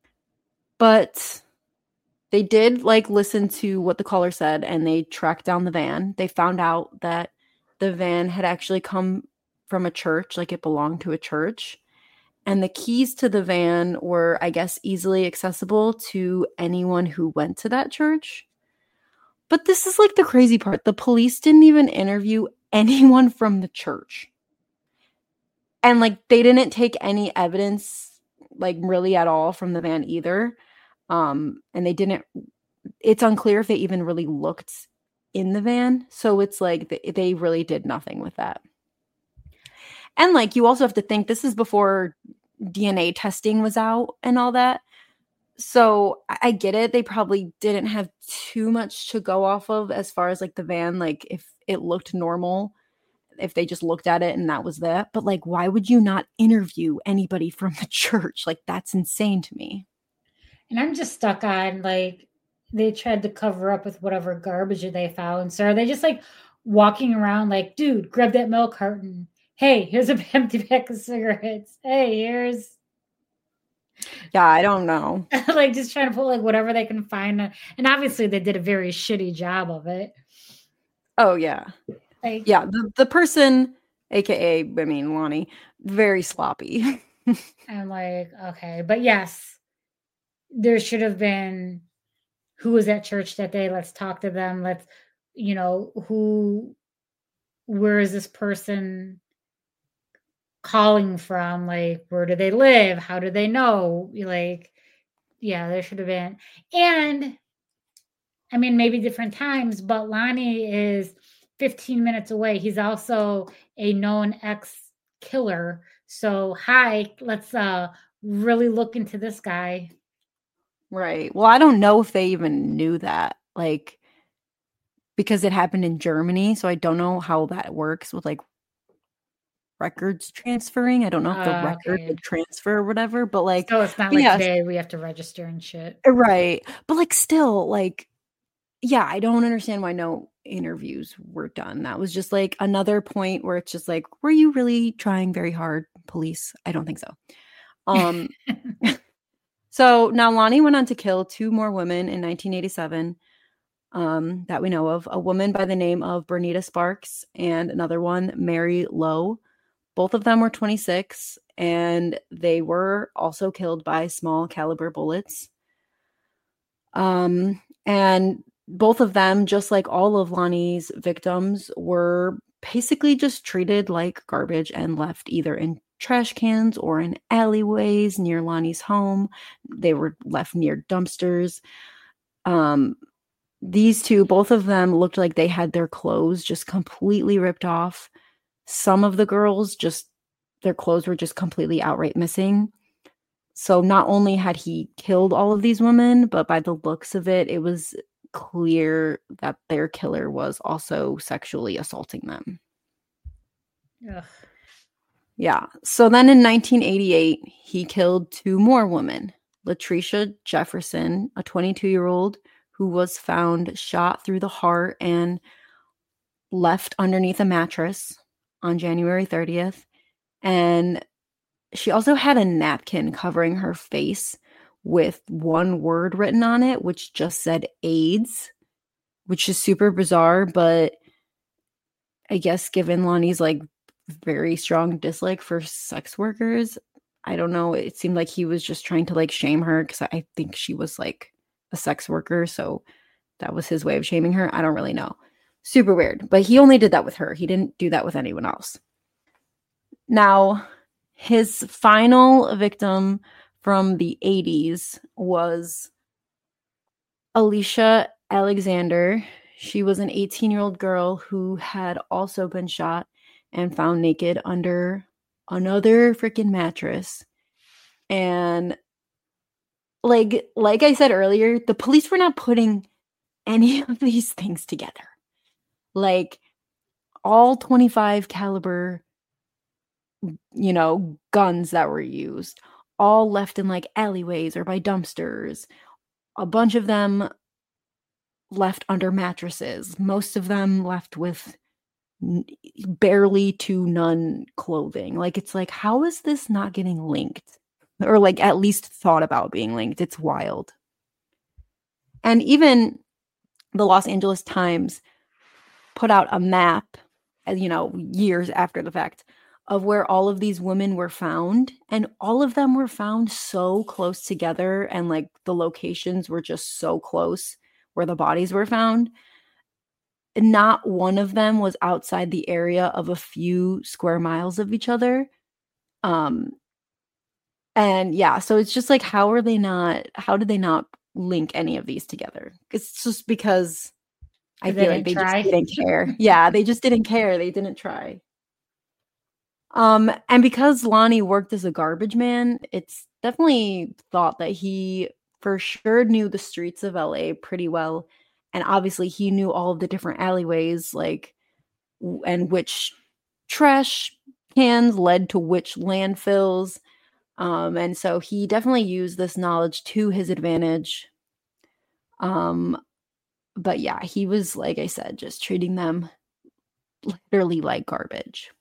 But they did like listen to what the caller said, and they tracked down the van. They found out that the van had actually come from a church, like it belonged to a church. And the keys to the van were, I guess, easily accessible to anyone who went to that church. But this is like the crazy part. The police didn't even interview anyone from the church. And like they didn't take any evidence like really at all from the van either. And they didn't, it's unclear if they even really looked in the van. So it's like they really did nothing with that. And like you also have to think this is before DNA testing was out and all that. So I get it. They probably didn't have too much to go off of as far as like the van, like if it looked normal, if they just looked at it and that was that. But like, why would you not interview anybody from the church? Like, that's insane to me. And I'm just stuck on like they tried to cover up with whatever garbage they found. So are they just like walking around like, dude, grab that milk carton. Hey, here's an empty pack of cigarettes. Hey, here's. Yeah, I don't know. Like just trying to put like whatever they can find. And obviously they did a very shitty job of it. Oh, yeah. Like, yeah, the person, aka, I mean, Lonnie, very sloppy. I'm like, okay. But yes, there should have been who was at church that day. Let's talk to them. Let's, where is this person calling from? Like, where do they live? How do they know? Like, yeah, there should have been. And I mean, maybe different times, but Lonnie is 15 minutes away. He's also a known ex-killer. So, hi, let's really look into this guy. Right. Well, I don't know if they even knew that, like, because it happened in Germany. So I don't know how that works with like records transferring. I don't know if the record would transfer or whatever, but like, so it's not like today we have to register and shit. Right. But like, still, like, yeah, I don't understand why no interviews were done. That was just like another point where it's just like, were you really trying very hard, police? I don't think so. So now Lonnie went on to kill 2 more women in 1987 that we know of. A woman by the name of Bernita Sparks and another one, Mary Lowe. Both of them were 26, and they were also killed by small caliber bullets. And both of them, just like all of Lonnie's victims, were basically just treated like garbage and left either in trash cans or in alleyways near Lonnie's home. They were left near dumpsters. These 2, both of them looked like they had their clothes just completely ripped off. Some of the girls, just their clothes were just completely outright missing. So not only had he killed all of these women, but by the looks of it, it was clear that their killer was also sexually assaulting them. Ugh. Yeah. So then in 1988, he killed 2 more women. Latricia Jefferson, a 22-year-old who was found shot through the heart and left underneath a mattress on January 30th. And she also had a napkin covering her face with one word written on it, which just said AIDS, which is super bizarre. But I guess given Lonnie's like very strong dislike for sex workers, I don't know. It seemed like he was just trying to like shame her because I think she was like a sex worker. So that was his way of shaming her. I don't really know. Super weird. But he only did that with her. He didn't do that with anyone else. Now, his final victim from the 80s was Alicia Alexander. She was an 18-year-old girl who had also been shot and found naked under another freaking mattress. And like I said earlier, the police were not putting any of these things together. Like all 25 caliber, guns that were used, all left in like alleyways or by dumpsters. A bunch of them left under mattresses. Most of them left with barely to none clothing. Like, it's like, how is this not getting linked? Or like at least thought about being linked? It's wild. And even the Los Angeles Times put out a map, years after the fact, of where all of these women were found. And all of them were found so close together. And like the locations were just so close where the bodies were found. Not one of them was outside the area of a few square miles of each other. And yeah, so it's just like, how did they not link any of these together? It's just because I feel like they just didn't care. Yeah, they just didn't care. They didn't try. And because Lonnie worked as a garbage man, it's definitely thought that he for sure knew the streets of LA pretty well. And obviously he knew all of the different alleyways, like, and which trash cans led to which landfills. And so he definitely used this knowledge to his advantage. But yeah, he was, like I said, just treating them literally like garbage.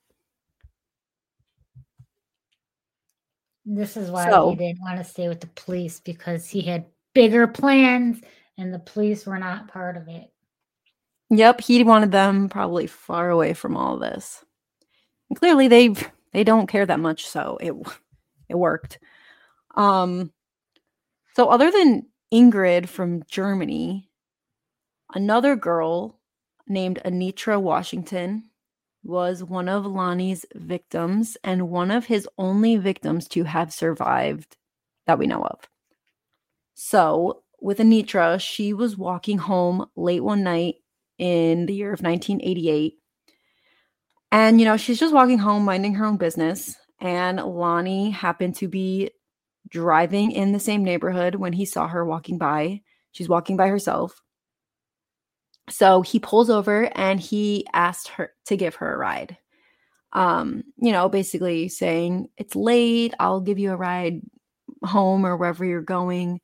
This is why he didn't want to stay with the police, because he had bigger plans and the police were not part of it. Yep, he wanted them probably far away from all this. And clearly they don't care that much, so it worked. So other than Ingrid from Germany, another girl named Anitra Washington was one of Lonnie's victims and one of his only victims to have survived that we know of. So with Anitra, she was walking home late one night in the year of 1988. And, she's just walking home, minding her own business. And Lonnie happened to be driving in the same neighborhood when he saw her walking by. She's walking by herself. So he pulls over and he asked her to give her a ride. Basically saying, it's late, I'll give you a ride home or wherever you're going.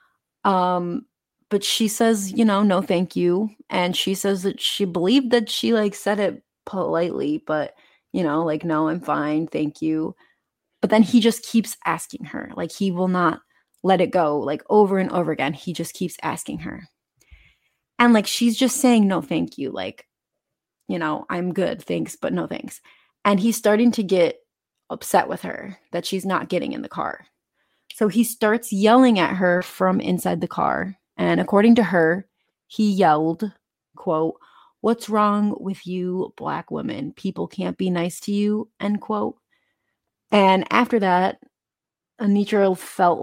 But she says, no, thank you. And she says that she believed that she said it politely, but no, I'm fine, thank you. But then he just keeps asking her, he will not let it go, over and over again. He just keeps asking her. And she's just saying, no, thank you. I'm good, thanks, but no thanks. And he's starting to get upset with her that she's not getting in the car. So he starts yelling at her from inside the car. And according to her, he yelled, quote, "What's wrong with you, Black women? People can't be nice to you," end quote. And after that, Anitra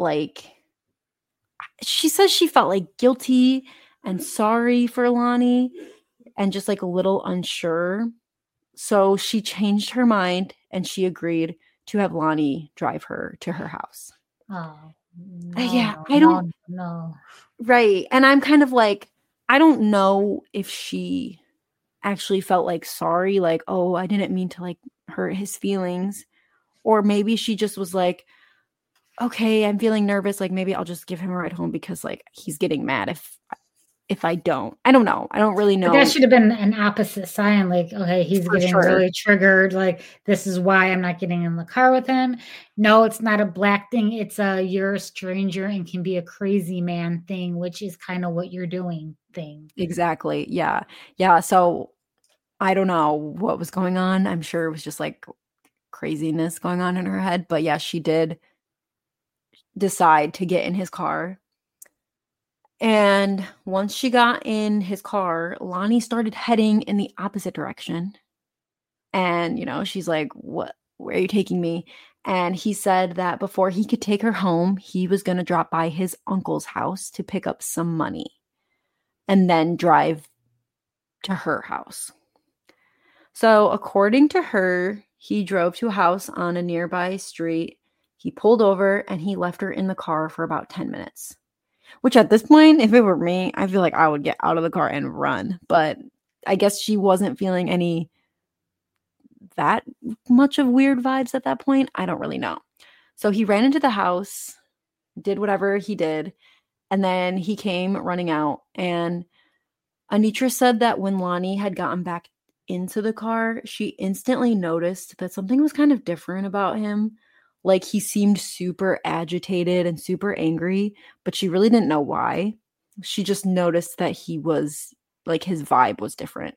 she says she felt guilty and sorry for Lonnie and just a little unsure. So she changed her mind and she agreed to have Lonnie drive her to her house. Oh, no, yeah, I don't know. Right. And I'm kind of I don't know if she actually felt sorry, oh, I didn't mean to hurt his feelings. Or maybe she just was okay, I'm feeling nervous. Maybe I'll just give him a ride home because he's getting mad if I don't. I don't know. I don't really know. But that should have been an opposite sign. Okay, he's getting really triggered. This is why I'm not getting in the car with him. No, it's not a Black thing. It's you're a stranger and can be a crazy man thing, which is kind of what you're doing thing. Exactly. Yeah. Yeah. So I don't know what was going on. I'm sure it was just craziness going on in her head. But yeah, she did decide to get in his car. And once she got in his car, Lonnie started heading in the opposite direction. And, she's like, "What? Where are you taking me?" And he said that before he could take her home, he was going to drop by his uncle's house to pick up some money and then drive to her house. So according to her, he drove to a house on a nearby street. He pulled over and he left her in the car for about 10 minutes. Which at this point, if it were me, I feel like I would get out of the car and run. But I guess she wasn't feeling any that much of weird vibes at that point. I don't really know. So he ran into the house, did whatever he did, and then he came running out. And Anitra said that when Lonnie had gotten back into the car, she instantly noticed that something was kind of different about him. Like he seemed super agitated and super angry, but she really didn't know why. She just noticed that he was like his vibe was different.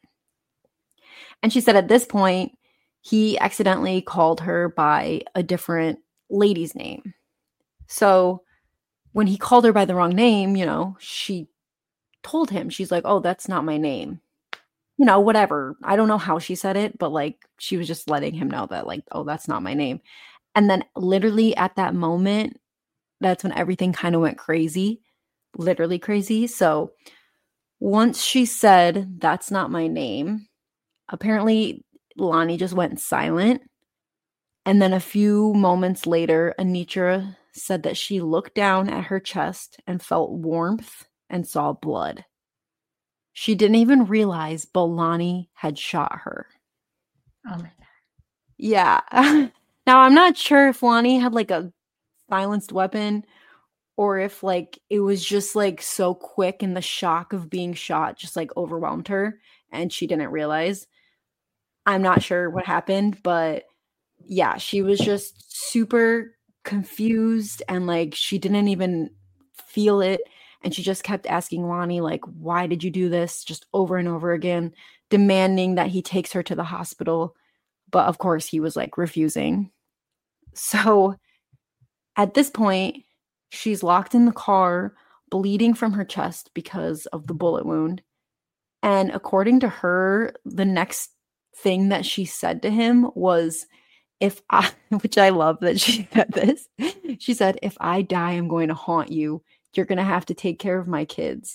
And she said at this point, he accidentally called her by a different lady's name. So when he called her by the wrong name, she told him, she's like, oh, that's not my name. Whatever. I don't know how she said it, but like she was just letting him know that like, oh, that's not my name. And then literally at that moment, that's when everything kind of went crazy, literally crazy. So once she said, that's not my name, apparently Lonnie just went silent. And then a few moments later, Anitra said that she looked down at her chest and felt warmth and saw blood. She didn't even realize Lonnie had shot her. Oh my God. Yeah. Now, I'm not sure if Lonnie had like a silenced weapon or if like it was just like so quick and the shock of being shot just like overwhelmed her and she didn't realize. I'm not sure what happened, but yeah, she was just super confused and like she didn't even feel it. And she just kept asking Lonnie, like, why did you do this? Just over and over again, demanding that he takes her to the hospital. But of course, he was like refusing. So at this point, she's locked in the car, bleeding from her chest because of the bullet wound. And according to her, the next thing that she said to him was, which I love that she said this, she said, if I die, I'm going to haunt you. You're going to have to take care of my kids.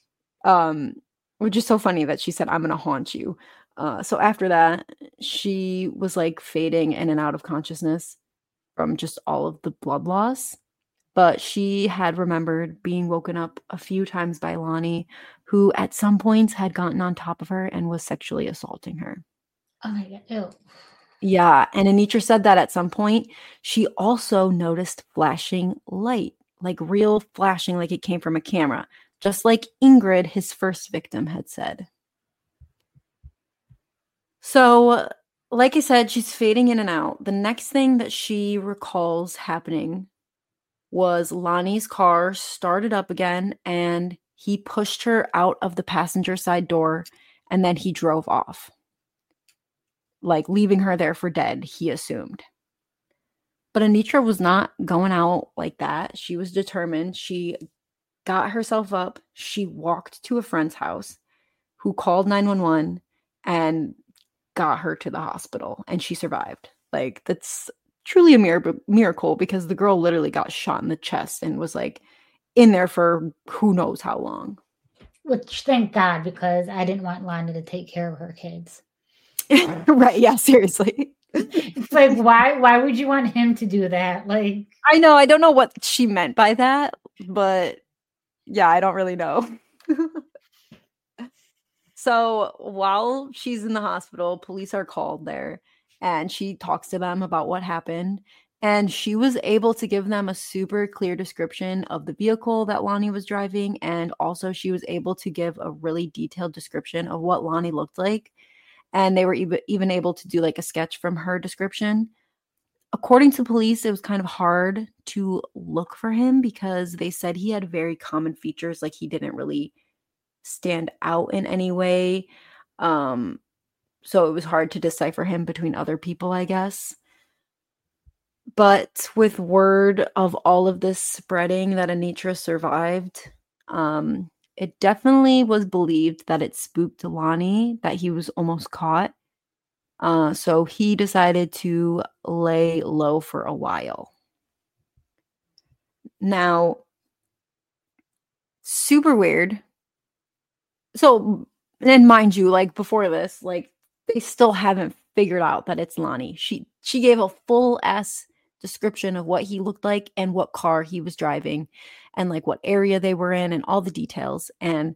Which is so funny that she said, I'm going to haunt you. So after that, she was like fading in and out of consciousness from just all of the blood loss. But she had remembered being woken up a few times by Lonnie, who at some points had gotten on top of her and was sexually assaulting her. Oh my God. Ew. Yeah. And Anitra said that at some point, she also noticed flashing light, like real flashing, like it came from a camera, just like Ingrid, his first victim, had said. So, like I said, she's fading in and out. The next thing that she recalls happening was Lonnie's car started up again and he pushed her out of the passenger side door and then he drove off. Like leaving her there for dead, he assumed. But Anitra was not going out like that. She was determined. She got herself up. She walked to a friend's house who called 911 and got her to the hospital and she survived. Like that's truly a miracle because the girl literally got shot in the chest and was like in there for who knows how long. Which thank God, because I didn't want Lonnie to take care of her kids. Right. Yeah, seriously. It's like, why would you want him to do that? Like, I know. I don't know what she meant by that, but yeah, I don't really know. So while she's in the hospital, police are called there and she talks to them about what happened. And she was able to give them a super clear description of the vehicle that Lonnie was driving. And also she was able to give a really detailed description of what Lonnie looked like. And they were even able to do like a sketch from her description. According to police, it was kind of hard to look for him because they said he had very common features, like he didn't really stand out in any way. So it was hard to decipher him between other people, I guess. But with word of all of this spreading that Anitra survived, it definitely was believed that it spooked Lonnie, that he was almost caught. So he decided to lay low for a while. Now, super weird. So, and mind you, like before this, like they still haven't figured out that it's Lonnie. She gave a full ass description of what he looked like and what car he was driving and like what area they were in and all the details. And,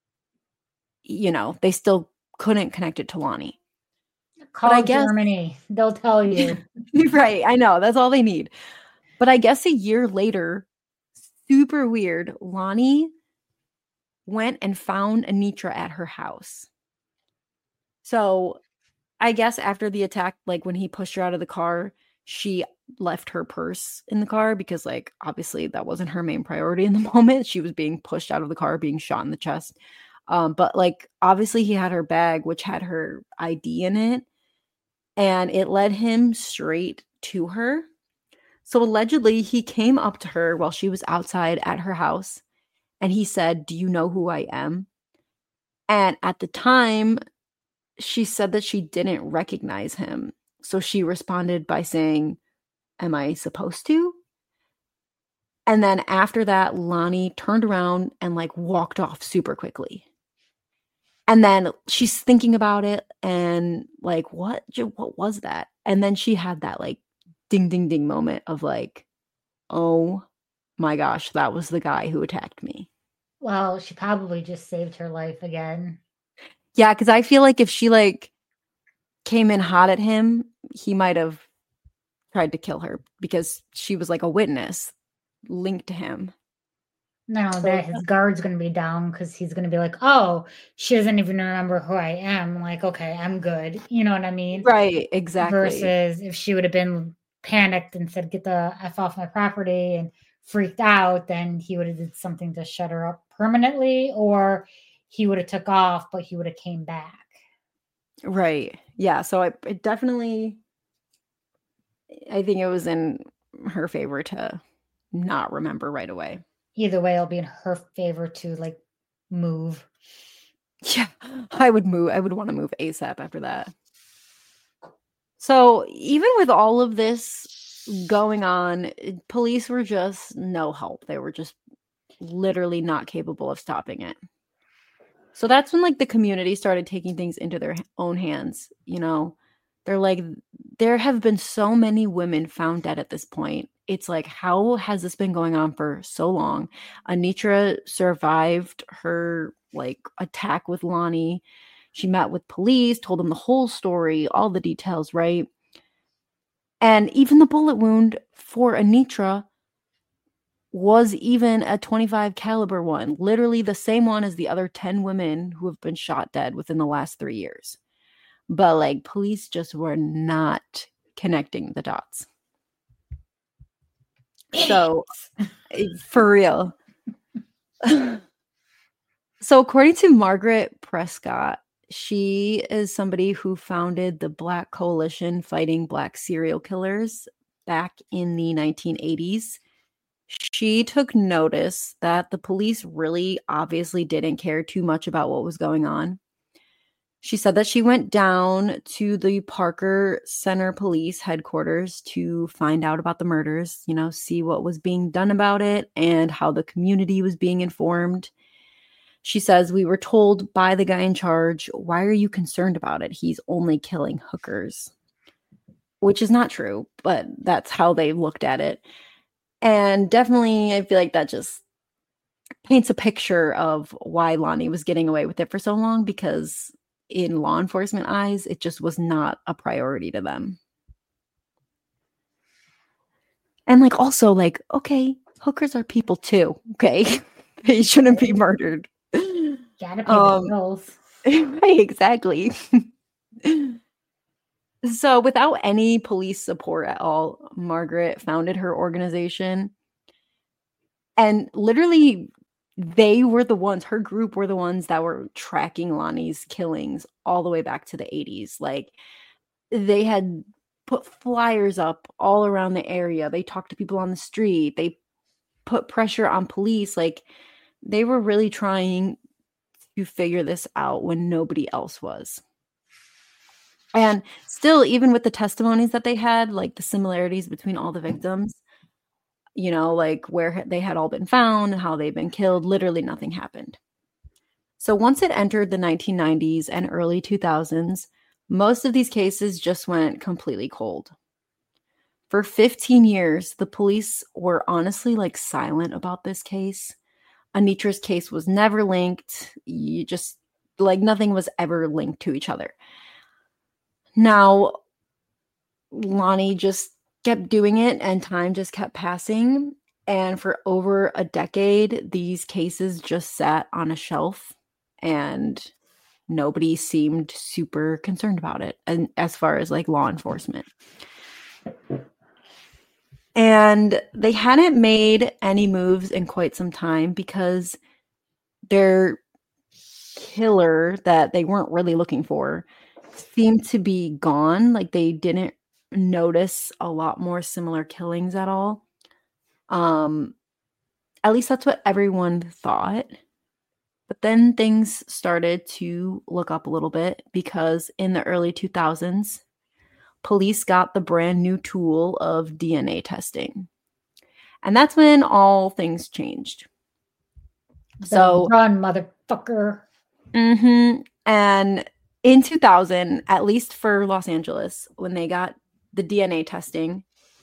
they still couldn't connect it to Lonnie. Call I guess Germany. They'll tell you. Right. I know. That's all they need. But I guess a year later, super weird, Lonnie went and found Anitra at her house. So I guess after the attack, like when he pushed her out of the car, she left her purse in the car because, like, obviously that wasn't her main priority in the moment. She was being pushed out of the car, being shot in the chest. But like, obviously he had her bag, which had her ID in it. And it led him straight to her. So allegedly, he came up to her while she was outside at her house. And he said, "Do you know who I am?" And at the time, she said that she didn't recognize him. So she responded by saying, "Am I supposed to?" And then after that, Lonnie turned around and like walked off super quickly. And then she's thinking about it and like, what was that? And then she had that like ding, ding, ding moment of like, oh my gosh, that was the guy who attacked me. Well, she probably just saved her life again. Yeah, because I feel like if she like came in hot at him, he might have tried to kill her because she was like a witness linked to him. No, that his guard's going to be down because he's going to be like, oh, she doesn't even remember who I am. Like, okay, I'm good. You know what I mean? Right, exactly. Versus if she would have been panicked and said, "Get the F off my property," and freaked out, then he would have did something to shut her up permanently, or he would have took off, but he would have came back. Right. Yeah. So it definitely, I think it was in her favor to not remember right away. Either way, it'll be in her favor to like move. Yeah, I would move. I would want to move ASAP after that. So even with all of this going on, police were just no help. They were just literally not capable of stopping it. So that's when like the community started taking things into their own hands. They're like, there have been so many women found dead at this point. It's like, how has this been going on for so long? Anitra survived her like attack with Lonnie. She met with police, told them the whole story, all the details, right? And even the bullet wound for Anitra was even a .25 caliber one, literally the same one as the other 10 women who have been shot dead within the last 3 years. But like, police just were not connecting the dots. So, for real. So, according to Margaret Prescott, she is somebody who founded the Black Coalition Fighting Black Serial Killers back in the 1980s. She took notice that the police really obviously didn't care too much about what was going on. She said that she went down to the Parker Center Police headquarters to find out about the murders, see what was being done about it and how the community was being informed. She says, "We were told by the guy in charge, 'Why are you concerned about it? He's only killing hookers.'" Which is not true, but that's how they looked at it. And definitely, I feel like that just paints a picture of why Lonnie was getting away with it for so long, because in law enforcement eyes, it just was not a priority to them. And like, also like, okay, hookers are people too. Okay. They shouldn't be murdered. Gotta pay the bills. Right, exactly. So without any police support at all, Margaret founded her organization. And literally, they were the ones, her group were the ones that were tracking Lonnie's killings all the way back to the 80s. Like, they had put flyers up all around the area. They talked to people on the street. They put pressure on police. Like, they were really trying to figure this out when nobody else was. And still, even with the testimonies that they had, like the similarities between all the victims, like where they had all been found and how they've been killed, literally nothing happened. So once it entered the 1990s and early 2000s, most of these cases just went completely cold. For 15 years, the police were honestly like silent about this case. Anitra's case was never linked. You just like nothing was ever linked to each other. Now, Lonnie just kept doing it and time just kept passing. And for over a decade, these cases just sat on a shelf and nobody seemed super concerned about it. And as far as like law enforcement. And they hadn't made any moves in quite some time because their killer that they weren't really looking for seemed to be gone. Like they didn't notice a lot more similar killings at all. At least that's what everyone thought. But then things started to look up a little bit because in the early 2000s, police got the brand new tool of DNA testing. And that's when all things changed. So run, motherfucker. And in 2000, at least for Los Angeles, when they got the DNA testing,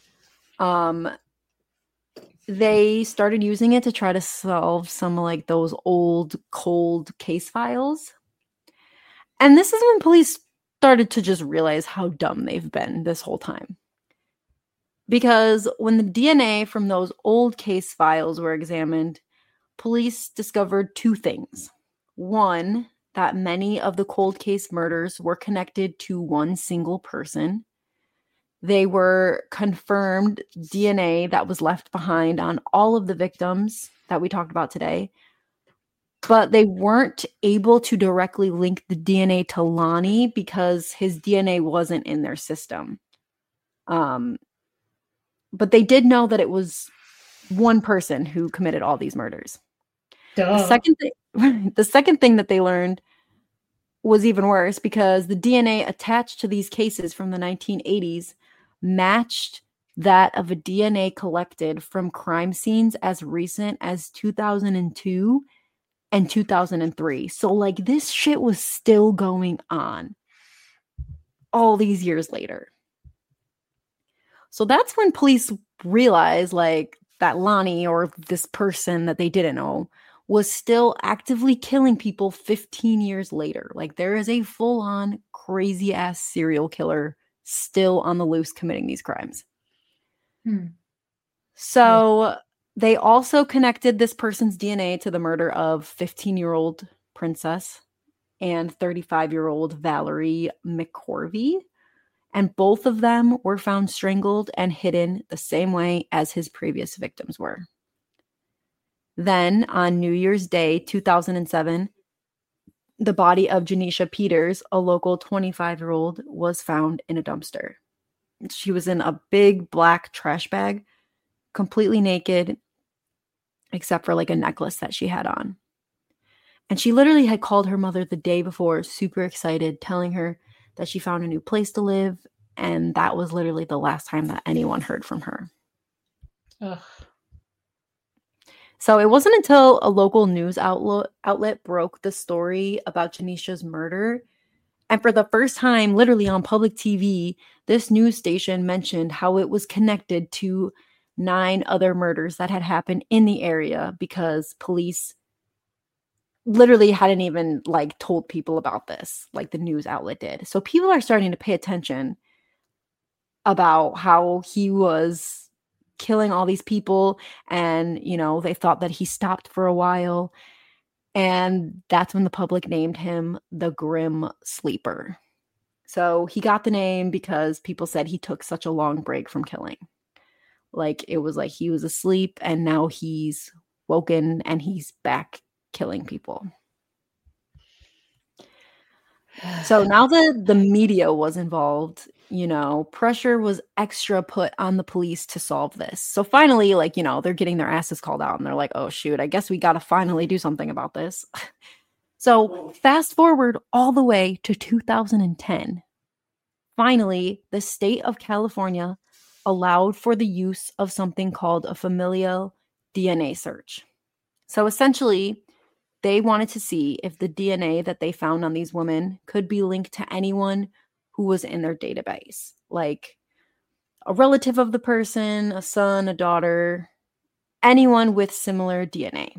they started using it to try to solve some like those old cold case files. And this is when police started to just realize how dumb they've been this whole time. Because when the DNA from those old case files were examined, police discovered two things. One, that many of the cold case murders were connected to one single person. They were confirmed DNA that was left behind on all of the victims that we talked about today. But they weren't able to directly link the DNA to Lonnie because his DNA wasn't in their system. But they did know that it was one person who committed all these murders. Duh. The second thing that they learned was even worse because the DNA attached to these cases from the 1980s matched that of a DNA collected from crime scenes as recent as 2002 and 2003. So like this shit was still going on all these years later. So that's when police realized like that Lonnie or this person that they didn't know was still actively killing people 15 years later. Like there is a full-on crazy ass serial killer still on the loose committing these crimes. So they also connected this person's DNA to the murder of 15-year-old Princess and 35-year-old Valerie McCorvey. And both of them were found strangled and hidden the same way as his previous victims were. Then, on New Year's Day, 2007, the body of Janisha Peters, a local 25-year-old, was found in a dumpster. She was in a big black trash bag, completely naked, except for like a necklace that she had on. And she literally had called her mother the day before, super excited, telling her that she found a new place to live. And that was literally the last time that anyone heard from her. Ugh. So it wasn't until a local news outlet broke the story about Janisha's murder. And for the first time, literally on public TV, this news station mentioned how it was connected to 9 other murders that had happened in the area because police literally hadn't even like told people about this, like the news outlet did. So people are starting to pay attention about how he was killing all these people, and you know they thought that he stopped for a while, and that's when the public named him the Grim Sleeper. So he got the name because people said he took such a long break from killing. Like it was like he was asleep and now he's woken and he's back killing people. So now that the media was involved, you know, pressure was extra put on the police to solve this. So finally, like, you know, they're getting their asses called out and they're like, oh, shoot, I guess we got to finally do something about this. So fast forward all the way to 2010. Finally, the state of California allowed for the use of something called a familial DNA search. So essentially, they wanted to see if the DNA that they found on these women could be linked to anyone who was in their database. Like, a relative of the person, a son, a daughter, anyone with similar DNA.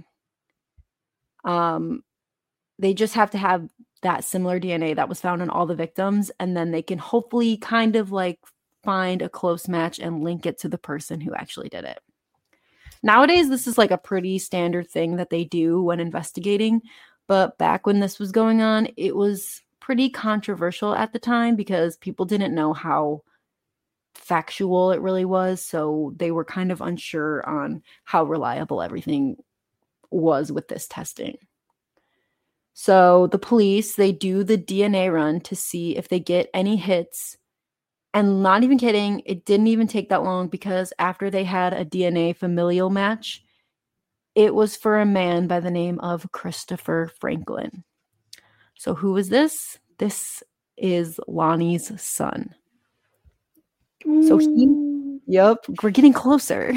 They just have to have that similar DNA that was found on all the victims, and then they can hopefully kind of like find a close match and link it to the person who actually did it. Nowadays, this is like a pretty standard thing that they do when investigating, but back when this was going on, it was pretty controversial at the time because people didn't know how factual it really was, so they were kind of unsure on how reliable everything was with this testing. So the police, they do the DNA run to see if they get any hits. And not even kidding, it didn't even take that long because after they had a DNA familial match, it was for a man by the name of Christopher Franklin. So who is this? This is Lonnie's son. So we're getting closer.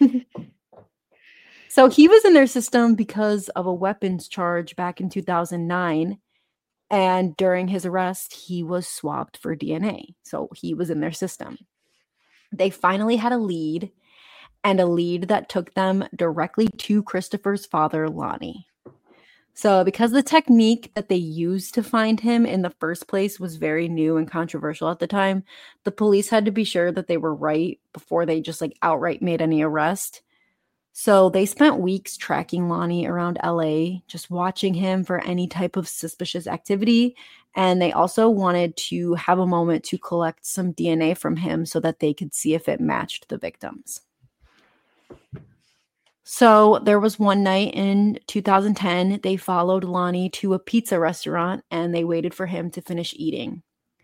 So he was in their system because of a weapons charge back in 2009. And during his arrest, he was swabbed for DNA. So he was in their system. They finally had a lead, and a lead that took them directly to Christopher's father, Lonnie. So because the technique that they used to find him in the first place was very new and controversial at the time, the police had to be sure that they were right before they just like outright made any arrest. So they spent weeks tracking Lonnie around LA, just watching him for any type of suspicious activity. And they also wanted to have a moment to collect some DNA from him so that they could see if it matched the victims. So there was one night in 2010, they followed Lonnie to a pizza restaurant and they waited for him to finish eating.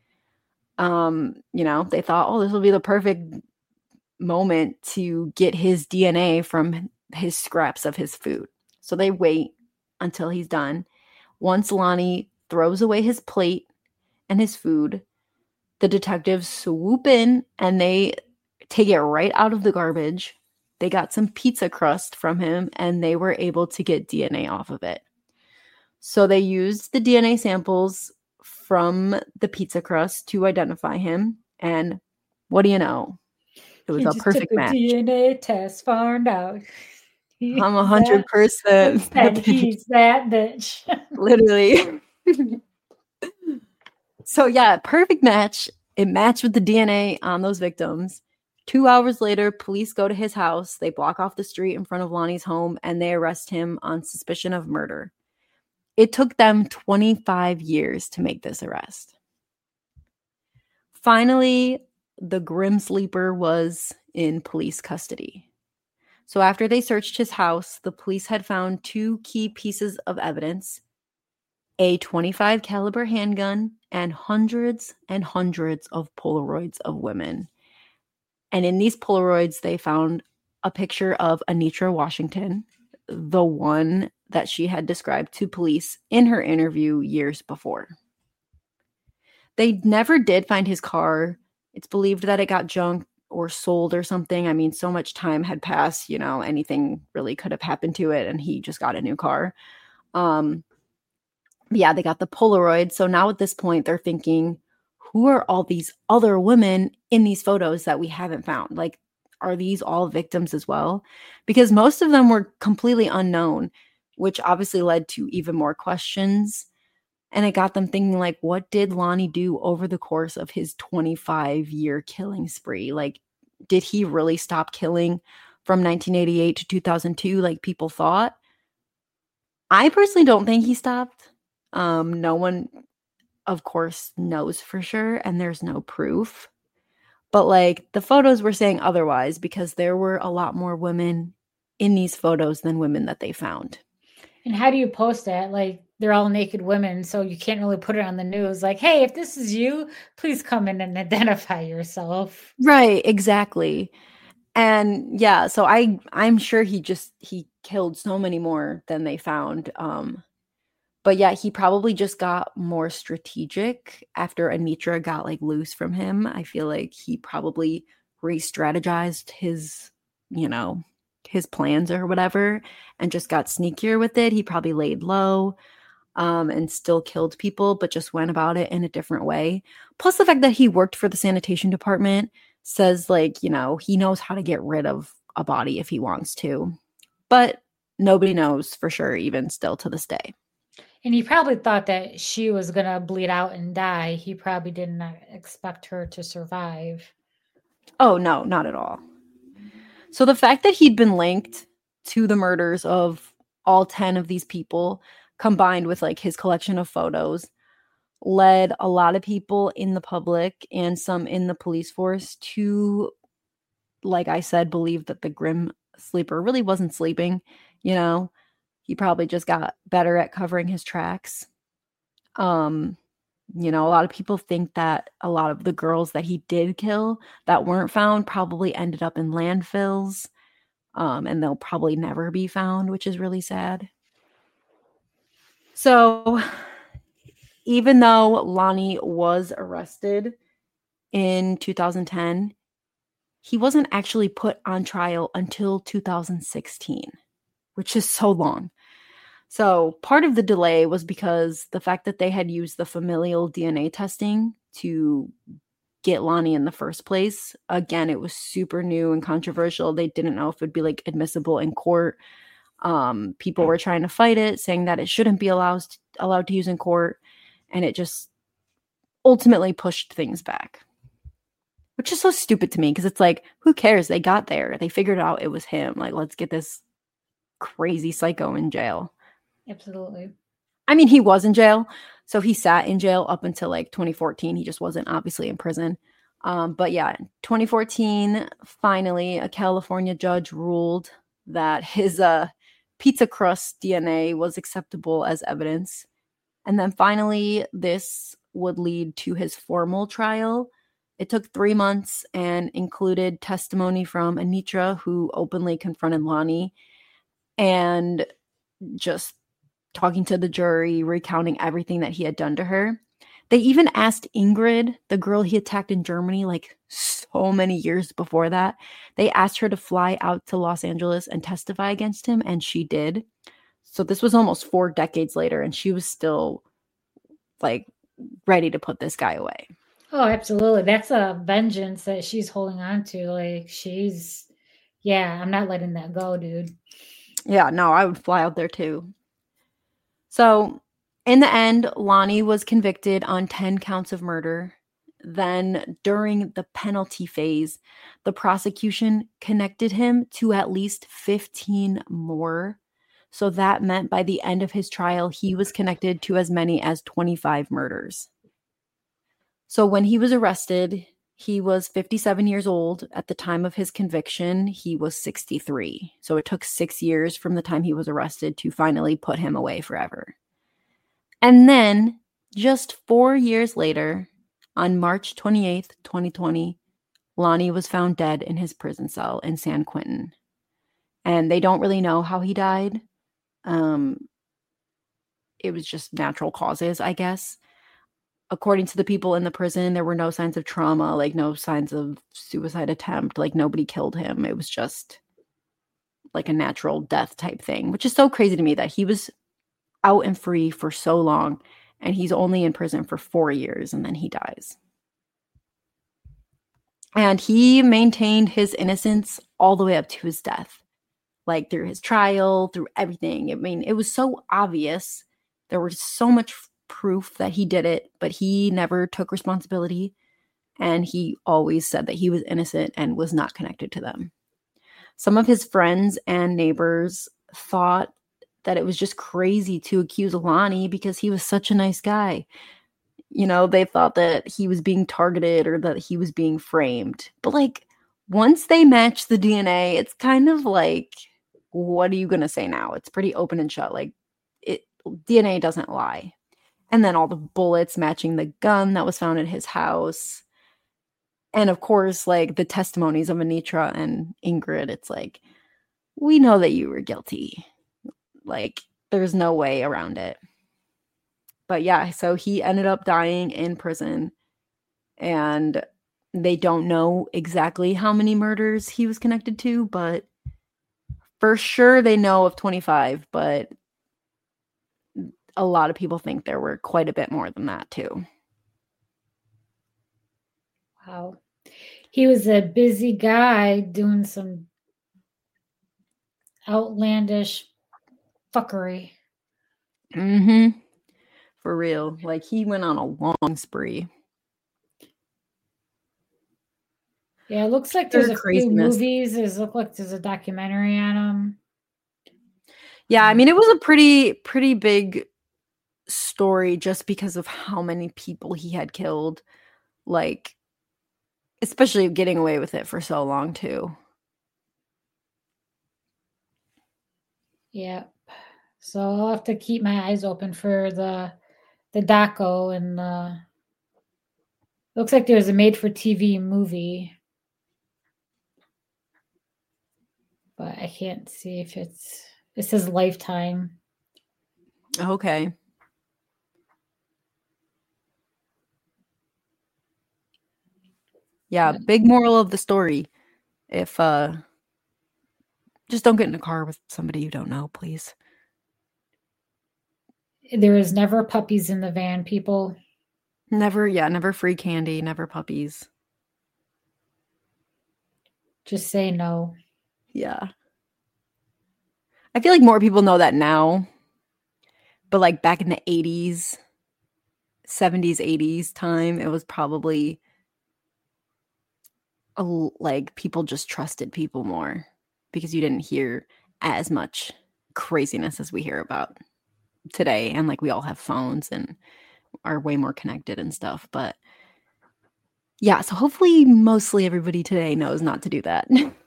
They thought, oh, this will be the perfect moment to get his DNA from his scraps of his food. So they wait until he's done. Once Lonnie throws away his plate and his food, the detectives swoop in and they take it right out of the garbage. They got some pizza crust from him and they were able to get DNA off of it. So they used the DNA samples from the pizza crust to identify him. And what do you know? It was a perfect match. DNA test found out. I'm 100%. And he's that bitch. Literally. So yeah, perfect match. It matched with the DNA on those victims. 2 hours later, police go to his house. They block off the street in front of Lonnie's home and they arrest him on suspicion of murder. It took them 25 years to make this arrest. Finally, the Grim Sleeper was in police custody. So after they searched his house, the police had found two key pieces of evidence: a .25 caliber handgun and hundreds of Polaroids of women. And in these Polaroids, they found a picture of Anitra Washington, the one that she had described to police in her interview years before. They never did find his car. It's believed that it got junked or sold or something. I mean, so much time had passed, anything really could have happened to it, and he just got a new car. Yeah, they got the Polaroid. So now at this point, they're thinking, who are all these other women in these photos that we haven't found? Like, are these all victims as well? Because most of them were completely unknown, which obviously led to even more questions. And it got them thinking, like, what did Lonnie do over the course of his 25-year killing spree? Like, did he really stop killing from 1988 to 2002 like people thought? I personally don't think he stopped. No one, of course, knows for sure, and there's no proof. But, like, the photos were saying otherwise because there were a lot more women in these photos than women that they found. And how do you post that? Like, they're all naked women, so you can't really put it on the news. Like, hey, if this is you, please come in and identify yourself. Right, exactly. And yeah, so I'm sure he killed so many more than they found. But yeah, he probably just got more strategic after Anitra got like loose from him. I feel like he probably re-strategized his plans or whatever and just got sneakier with it. He probably laid low and still killed people, but just went about it in a different way. Plus the fact that he worked for the sanitation department. says, like, you know, he knows how to get rid of a body if he wants to. But nobody knows for sure, even still to this day. And he probably thought that she was going to bleed out and die. He probably did not expect her to survive. Oh, no, not at all. So the fact that he'd been linked to the murders of all 10 of these people, combined with like his collection of photos, led a lot of people in the public and some in the police force to, like I said, believe that the Grim Sleeper really wasn't sleeping. You know, he probably just got better at covering his tracks. You know, a lot of people think that a lot of the girls that he did kill that weren't found probably ended up in landfills, and they'll probably never be found, which is really sad. So, even though Lonnie was arrested in 2010, he wasn't actually put on trial until 2016, which is so long. So part of the delay was because the fact that they had used the familial DNA testing to get Lonnie in the first place. Again, it was super new and controversial. They didn't know if it would be like admissible in court. People were trying to fight it, saying that it shouldn't be allowed to use in court. And it just ultimately pushed things back, which is so stupid to me because it's like, who cares? They got there. They figured out it was him. Like, let's get this crazy psycho in jail. Absolutely. I mean, he was in jail. So he sat in jail up until like 2014. He just wasn't obviously in prison. But yeah, 2014, finally, a California judge ruled that his pizza crust DNA was acceptable as evidence. And then finally, this would lead to his formal trial. It took 3 months and included testimony from Anitra, who openly confronted Lonnie, and just talking to the jury, recounting everything that he had done to her. They even asked Ingrid, the girl he attacked in Germany, like so many years before that. They asked her to fly out to Los Angeles and testify against him, and she did. So this was almost 4 decades later, and she was still like ready to put this guy away. Oh, absolutely. That's a vengeance that she's holding on to. Like, I'm not letting that go, dude. Yeah, no, I would fly out there too. So, in the end, Lonnie was convicted on 10 counts of murder. Then, during the penalty phase, the prosecution connected him to at least 15 more. So that meant by the end of his trial, he was connected to as many as 25 murders. So when he was arrested, he was 57 years old. At the time of his conviction, he was 63. So it took 6 years from the time he was arrested to finally put him away forever. And then, just 4 years later, on March 28th, 2020, Lonnie was found dead in his prison cell in San Quentin. And they don't really know how he died. It was just natural causes, I guess. According to the people in the prison, there were no signs of trauma, like no signs of suicide attempt, like nobody killed him. It was just like a natural death type thing, which is so crazy to me that he was out and free for so long and he's only in prison for 4 years and then he dies. And he maintained his innocence all the way up to his death, like through his trial, through everything. I mean, it was so obvious. There was so much proof that he did it, but he never took responsibility. And he always said that he was innocent and was not connected to them. Some of his friends and neighbors thought that it was just crazy to accuse Lonnie because he was such a nice guy. You know, they thought that he was being targeted or that he was being framed. But like, once they match the DNA, it's kind of like, what are you going to say now? It's pretty open and shut. Like, DNA doesn't lie. And then all the bullets matching the gun that was found at his house. And of course, like the testimonies of Anitra and Ingrid, it's like, we know that you were guilty. Like, there's no way around it. But yeah, so he ended up dying in prison. And they don't know exactly how many murders he was connected to, but for sure they know of 25, but a lot of people think there were quite a bit more than that too. Wow. He was a busy guy doing some outlandish fuckery. Mm-hmm. For real. Like, he went on a long spree. Yeah, it looks like there's Pure a few craziness. movies. Look like there's a documentary on him. Yeah, I mean, it was a pretty big story just because of how many people he had killed. Like, especially getting away with it for so long, too. Yeah. So I'll have to keep my eyes open for the doco, and looks like there's a made-for-TV movie, but I can't see if it says Lifetime. Okay. Yeah, big moral of the story. If just don't get in a car with somebody you don't know, please. There is never puppies in the van, people. Never free candy, never puppies. Just say no. Yeah. I feel like more people know that now. But like back in the 80s, 70s, 80s time, it was probably like people just trusted people more because you didn't hear as much craziness as we hear about today. And like we all have phones and are way more connected and stuff. But yeah, so hopefully mostly everybody today knows not to do that.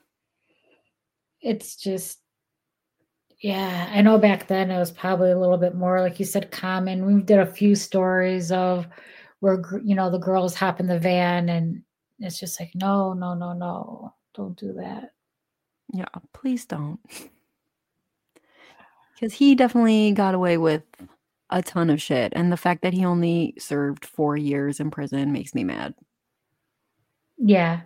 It's just, yeah, I know back then it was probably a little bit more, like you said, common. We did a few stories of where, the girls hop in the van, and it's just like, no, don't do that. Yeah, please don't. Because he definitely got away with a ton of shit. And the fact that he only served 4 years in prison makes me mad. Yeah.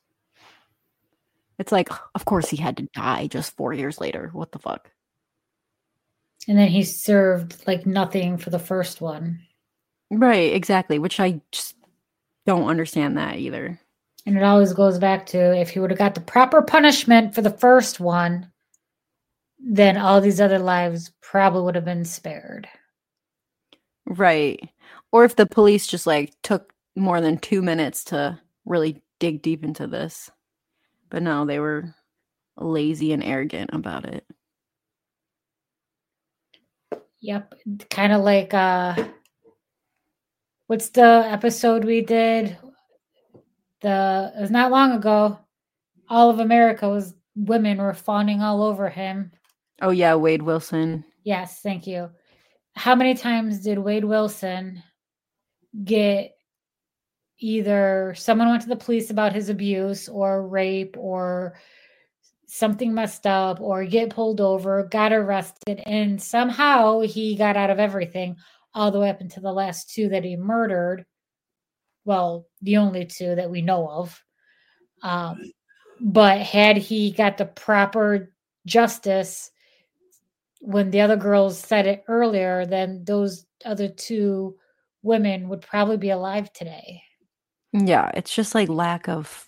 It's like, of course he had to die just 4 years later. What the fuck? And then he served like nothing for the first one. Right, exactly. Which I just don't understand that either. And it always goes back to, if he would have got the proper punishment for the first one, then all these other lives probably would have been spared. Right. Or if the police just like took more than 2 minutes to really dig deep into this. But no, they were lazy and arrogant about it. Yep. Kind of like, what's the episode we did? It was not long ago. All of America women were fawning all over him. Oh yeah, Wade Wilson. Yes, thank you. How many times did Wade Wilson get either someone went to the police about his abuse or rape or something messed up or get pulled over, got arrested, and somehow he got out of everything all the way up until the last 2 that he murdered. Well, the only 2 that we know of. But had he got the proper justice when the other girls said it earlier, then those other 2 women would probably be alive today. Yeah, it's just like lack of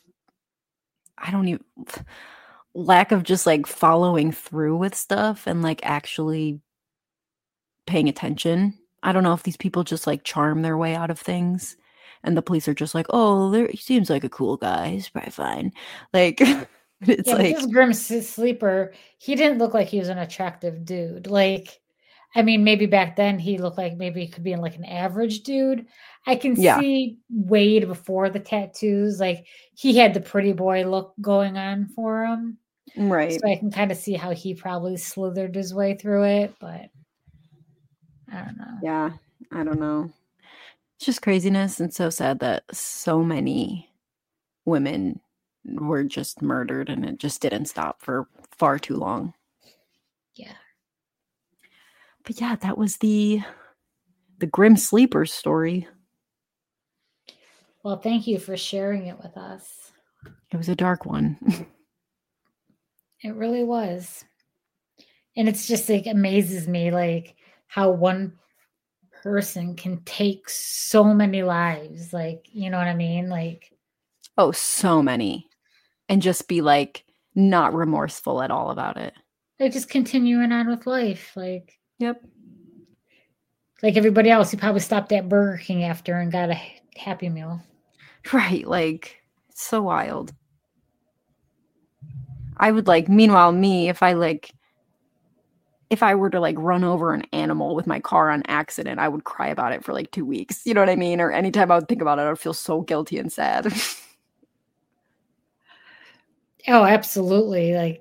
just like following through with stuff and like actually paying attention. I don't know if these people just like charm their way out of things and the police are just like, oh, he seems like a cool guy. He's probably fine. Like, it's like this Grim Sleeper, he didn't look like he was an attractive dude. Like, I mean, maybe back then he looked like maybe he could be like an average dude. I can see Wade before the tattoos. Like, he had the pretty boy look going on for him. Right. So I can kind of see how he probably slithered his way through it, but I don't know. Yeah, I don't know. It's just craziness and so sad that so many women were just murdered and it just didn't stop for far too long. Yeah. But yeah, that was the Grim Sleeper story. Well, thank you for sharing it with us. It was a dark one. It really was. And it's just like amazes me like how one person can take so many lives. Like, you know what I mean? Like, Oh, so many. And just be like not remorseful at all about it. They're just continuing on with life. Like Yep. everybody else who probably stopped at Burger King after and got a Happy Meal. Right. Like, it's so wild. I would like, meanwhile, me, if I were to like run over an animal with my car on accident, I would cry about it for like 2 weeks. You know what I mean? Or anytime I would think about it, I would feel so guilty and sad. Oh, absolutely. Like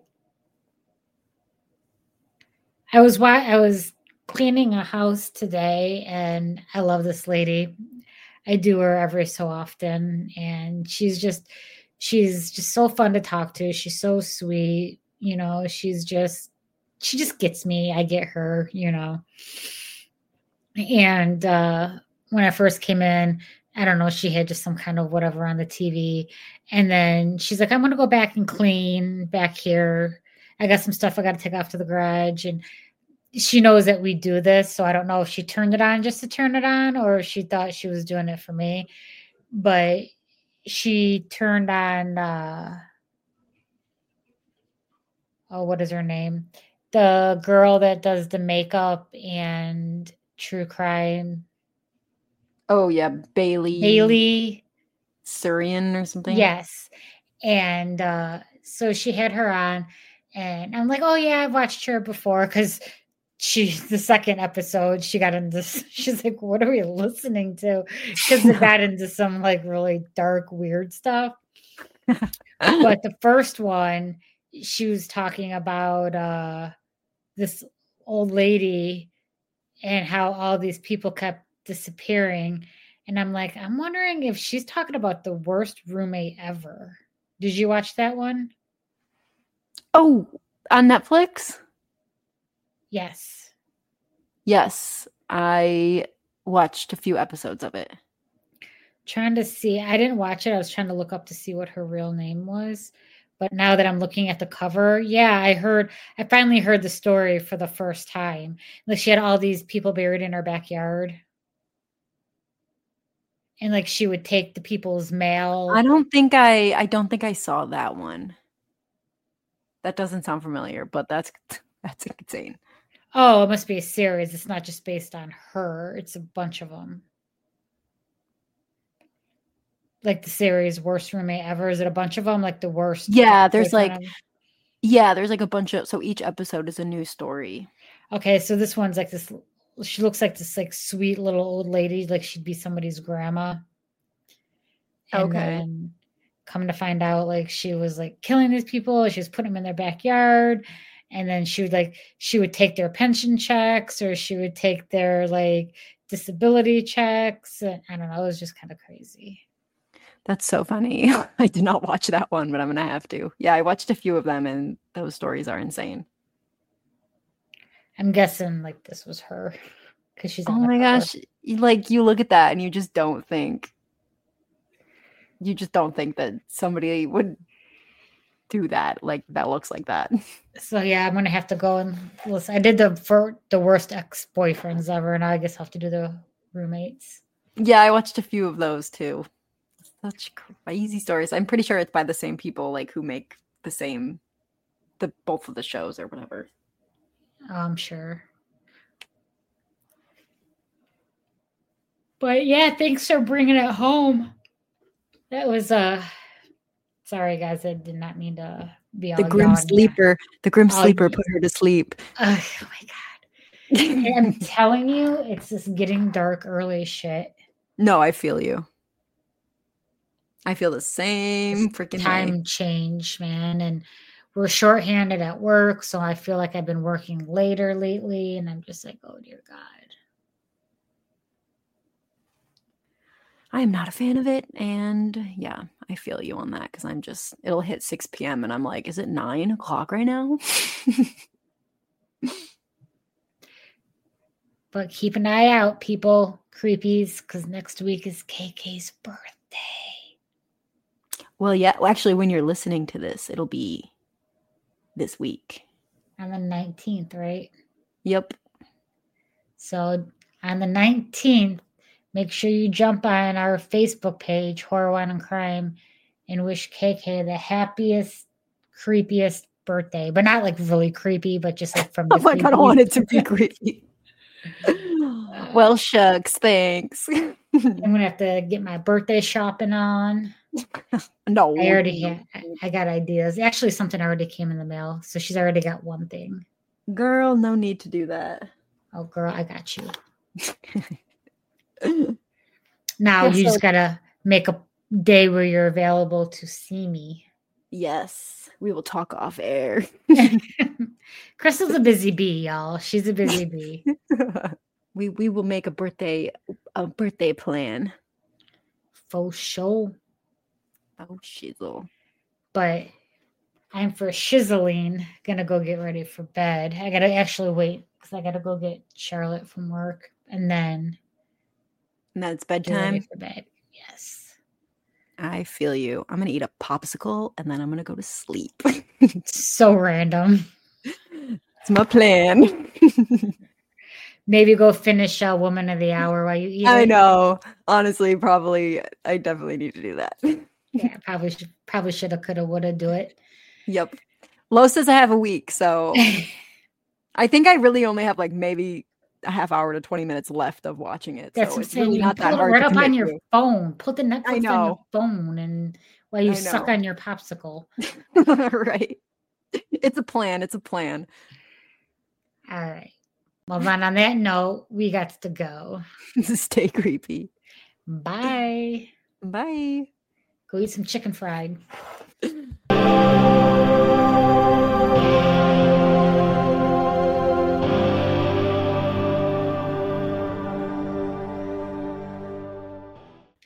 I was cleaning a house today, and I love this lady. I do her every so often, and she's just so fun to talk to. She's so sweet, you know, she just gets me. I get her, you know. And when I first came in, I don't know, she had just some kind of whatever on the TV. And then she's like, I'm going to go back and clean back here. I got some stuff I got to take off to the garage. And she knows that we do this. So I don't know if she turned it on just to turn it on or if she thought she was doing it for me. But she turned on, what is her name? The girl that does the makeup and true crime. Oh, yeah. Bailey Surian or something. Yes. And so she had her on, and I'm like, oh, yeah, I've watched her before because the second episode, she got into, she's like, what are we listening to? Because it got into some like really dark, weird stuff. But the first one, she was talking about this old lady and how all these people kept disappearing. And I'm like, I'm wondering if she's talking about the worst roommate ever. Did you watch that one? Oh, on Netflix? Yes. Yes. I watched a few episodes of it. Trying to see. I didn't watch it. I was trying to look up to see what her real name was. But now that I'm looking at the cover, yeah, I finally heard the story for the first time. Like she had all these people buried in her backyard. And like she would take the people's mail. I don't think I saw that one. That doesn't sound familiar, but that's insane. Oh, it must be a series. It's not just based on her. It's a bunch of them. Like the series Worst Roommate Ever. Is it a bunch of them? Like the worst? Yeah, there's like a bunch of, so each episode is a new story. Okay, so this one's like this, she looks like this like sweet little old lady, like she'd be somebody's grandma. And then come to find out, like she was like killing these people, she was putting them in their backyard, and then she would take their pension checks, or she would take their like disability checks. I don't know, it was just kind of crazy. That's so funny. I did not watch that one, but I'm gonna have to. Yeah, I watched a few of them, and those stories are insane. I'm guessing like this was her because she's. Oh my gosh! You look at that and you just don't think that somebody would do that. Like that looks like that. So yeah, I'm gonna have to go and listen. I did the worst ex-boyfriends ever, and I guess I'll have to do the roommates. Yeah, I watched a few of those too. Such crazy stories. I'm pretty sure it's by the same people like who make both of the shows or whatever. I'm sure. But yeah, thanks for bringing it home. That was sorry guys, I did not mean to be all the grim sleeper. The grim sleeper put her to sleep. Oh my god. I'm telling you, it's just getting dark early shit. No, I feel you. I feel the same freaking time change, man. And we're shorthanded at work. So I feel like I've been working later lately. And I'm just like, oh, dear God. I am not a fan of it. And yeah, I feel you on that because it'll hit 6 p.m. and I'm like, is it 9 o'clock right now? But keep an eye out, people, creepies, because next week is KK's birthday. Well, yeah. Well, actually, when you're listening to this, it'll be this week. On the 19th, right? Yep. So on the 19th, make sure you jump on our Facebook page, Horror, Wine, and Crime, and wish KK the happiest, creepiest birthday. But not like really creepy, but just like from the I'm like, I don't want it to be creepy. Well, shucks, thanks. I'm gonna have to get my birthday shopping on. No, I got ideas. Actually, something already came in the mail, so she's already got one thing. girl, no need to do that. Oh, girl, I got you. Now you just gotta make a day where you're available to see me. Yes, we will talk off air. Crystal's a busy bee, y'all. She's a busy bee. We will make a birthday plan. For sure. Oh shizzle. But I'm for shizzling gonna go get ready for bed. I gotta actually wait because I gotta go get Charlotte from work and then it's get ready bedtime. for bed. Yes. I feel you. I'm gonna eat a popsicle and then I'm gonna go to sleep. So random. It's my plan. Maybe go finish Woman of the Hour while you eat. I know. Honestly, probably I definitely need to do that. Yeah, probably shoulda, coulda, woulda do it. Yep. Lo says I have a week, so I think I really only have like maybe a half hour to 20 minutes left of watching it. That's so what I'm it's saying. really You not can that pull it hard right to up commit on your to. phone. Put the Netflix on know. your phone and while you I suck know. on your popsicle. Right. It's a plan. It's a plan. All right. Well, then on that note, we got to go. Stay creepy. Bye. Bye. Go eat some chicken fried.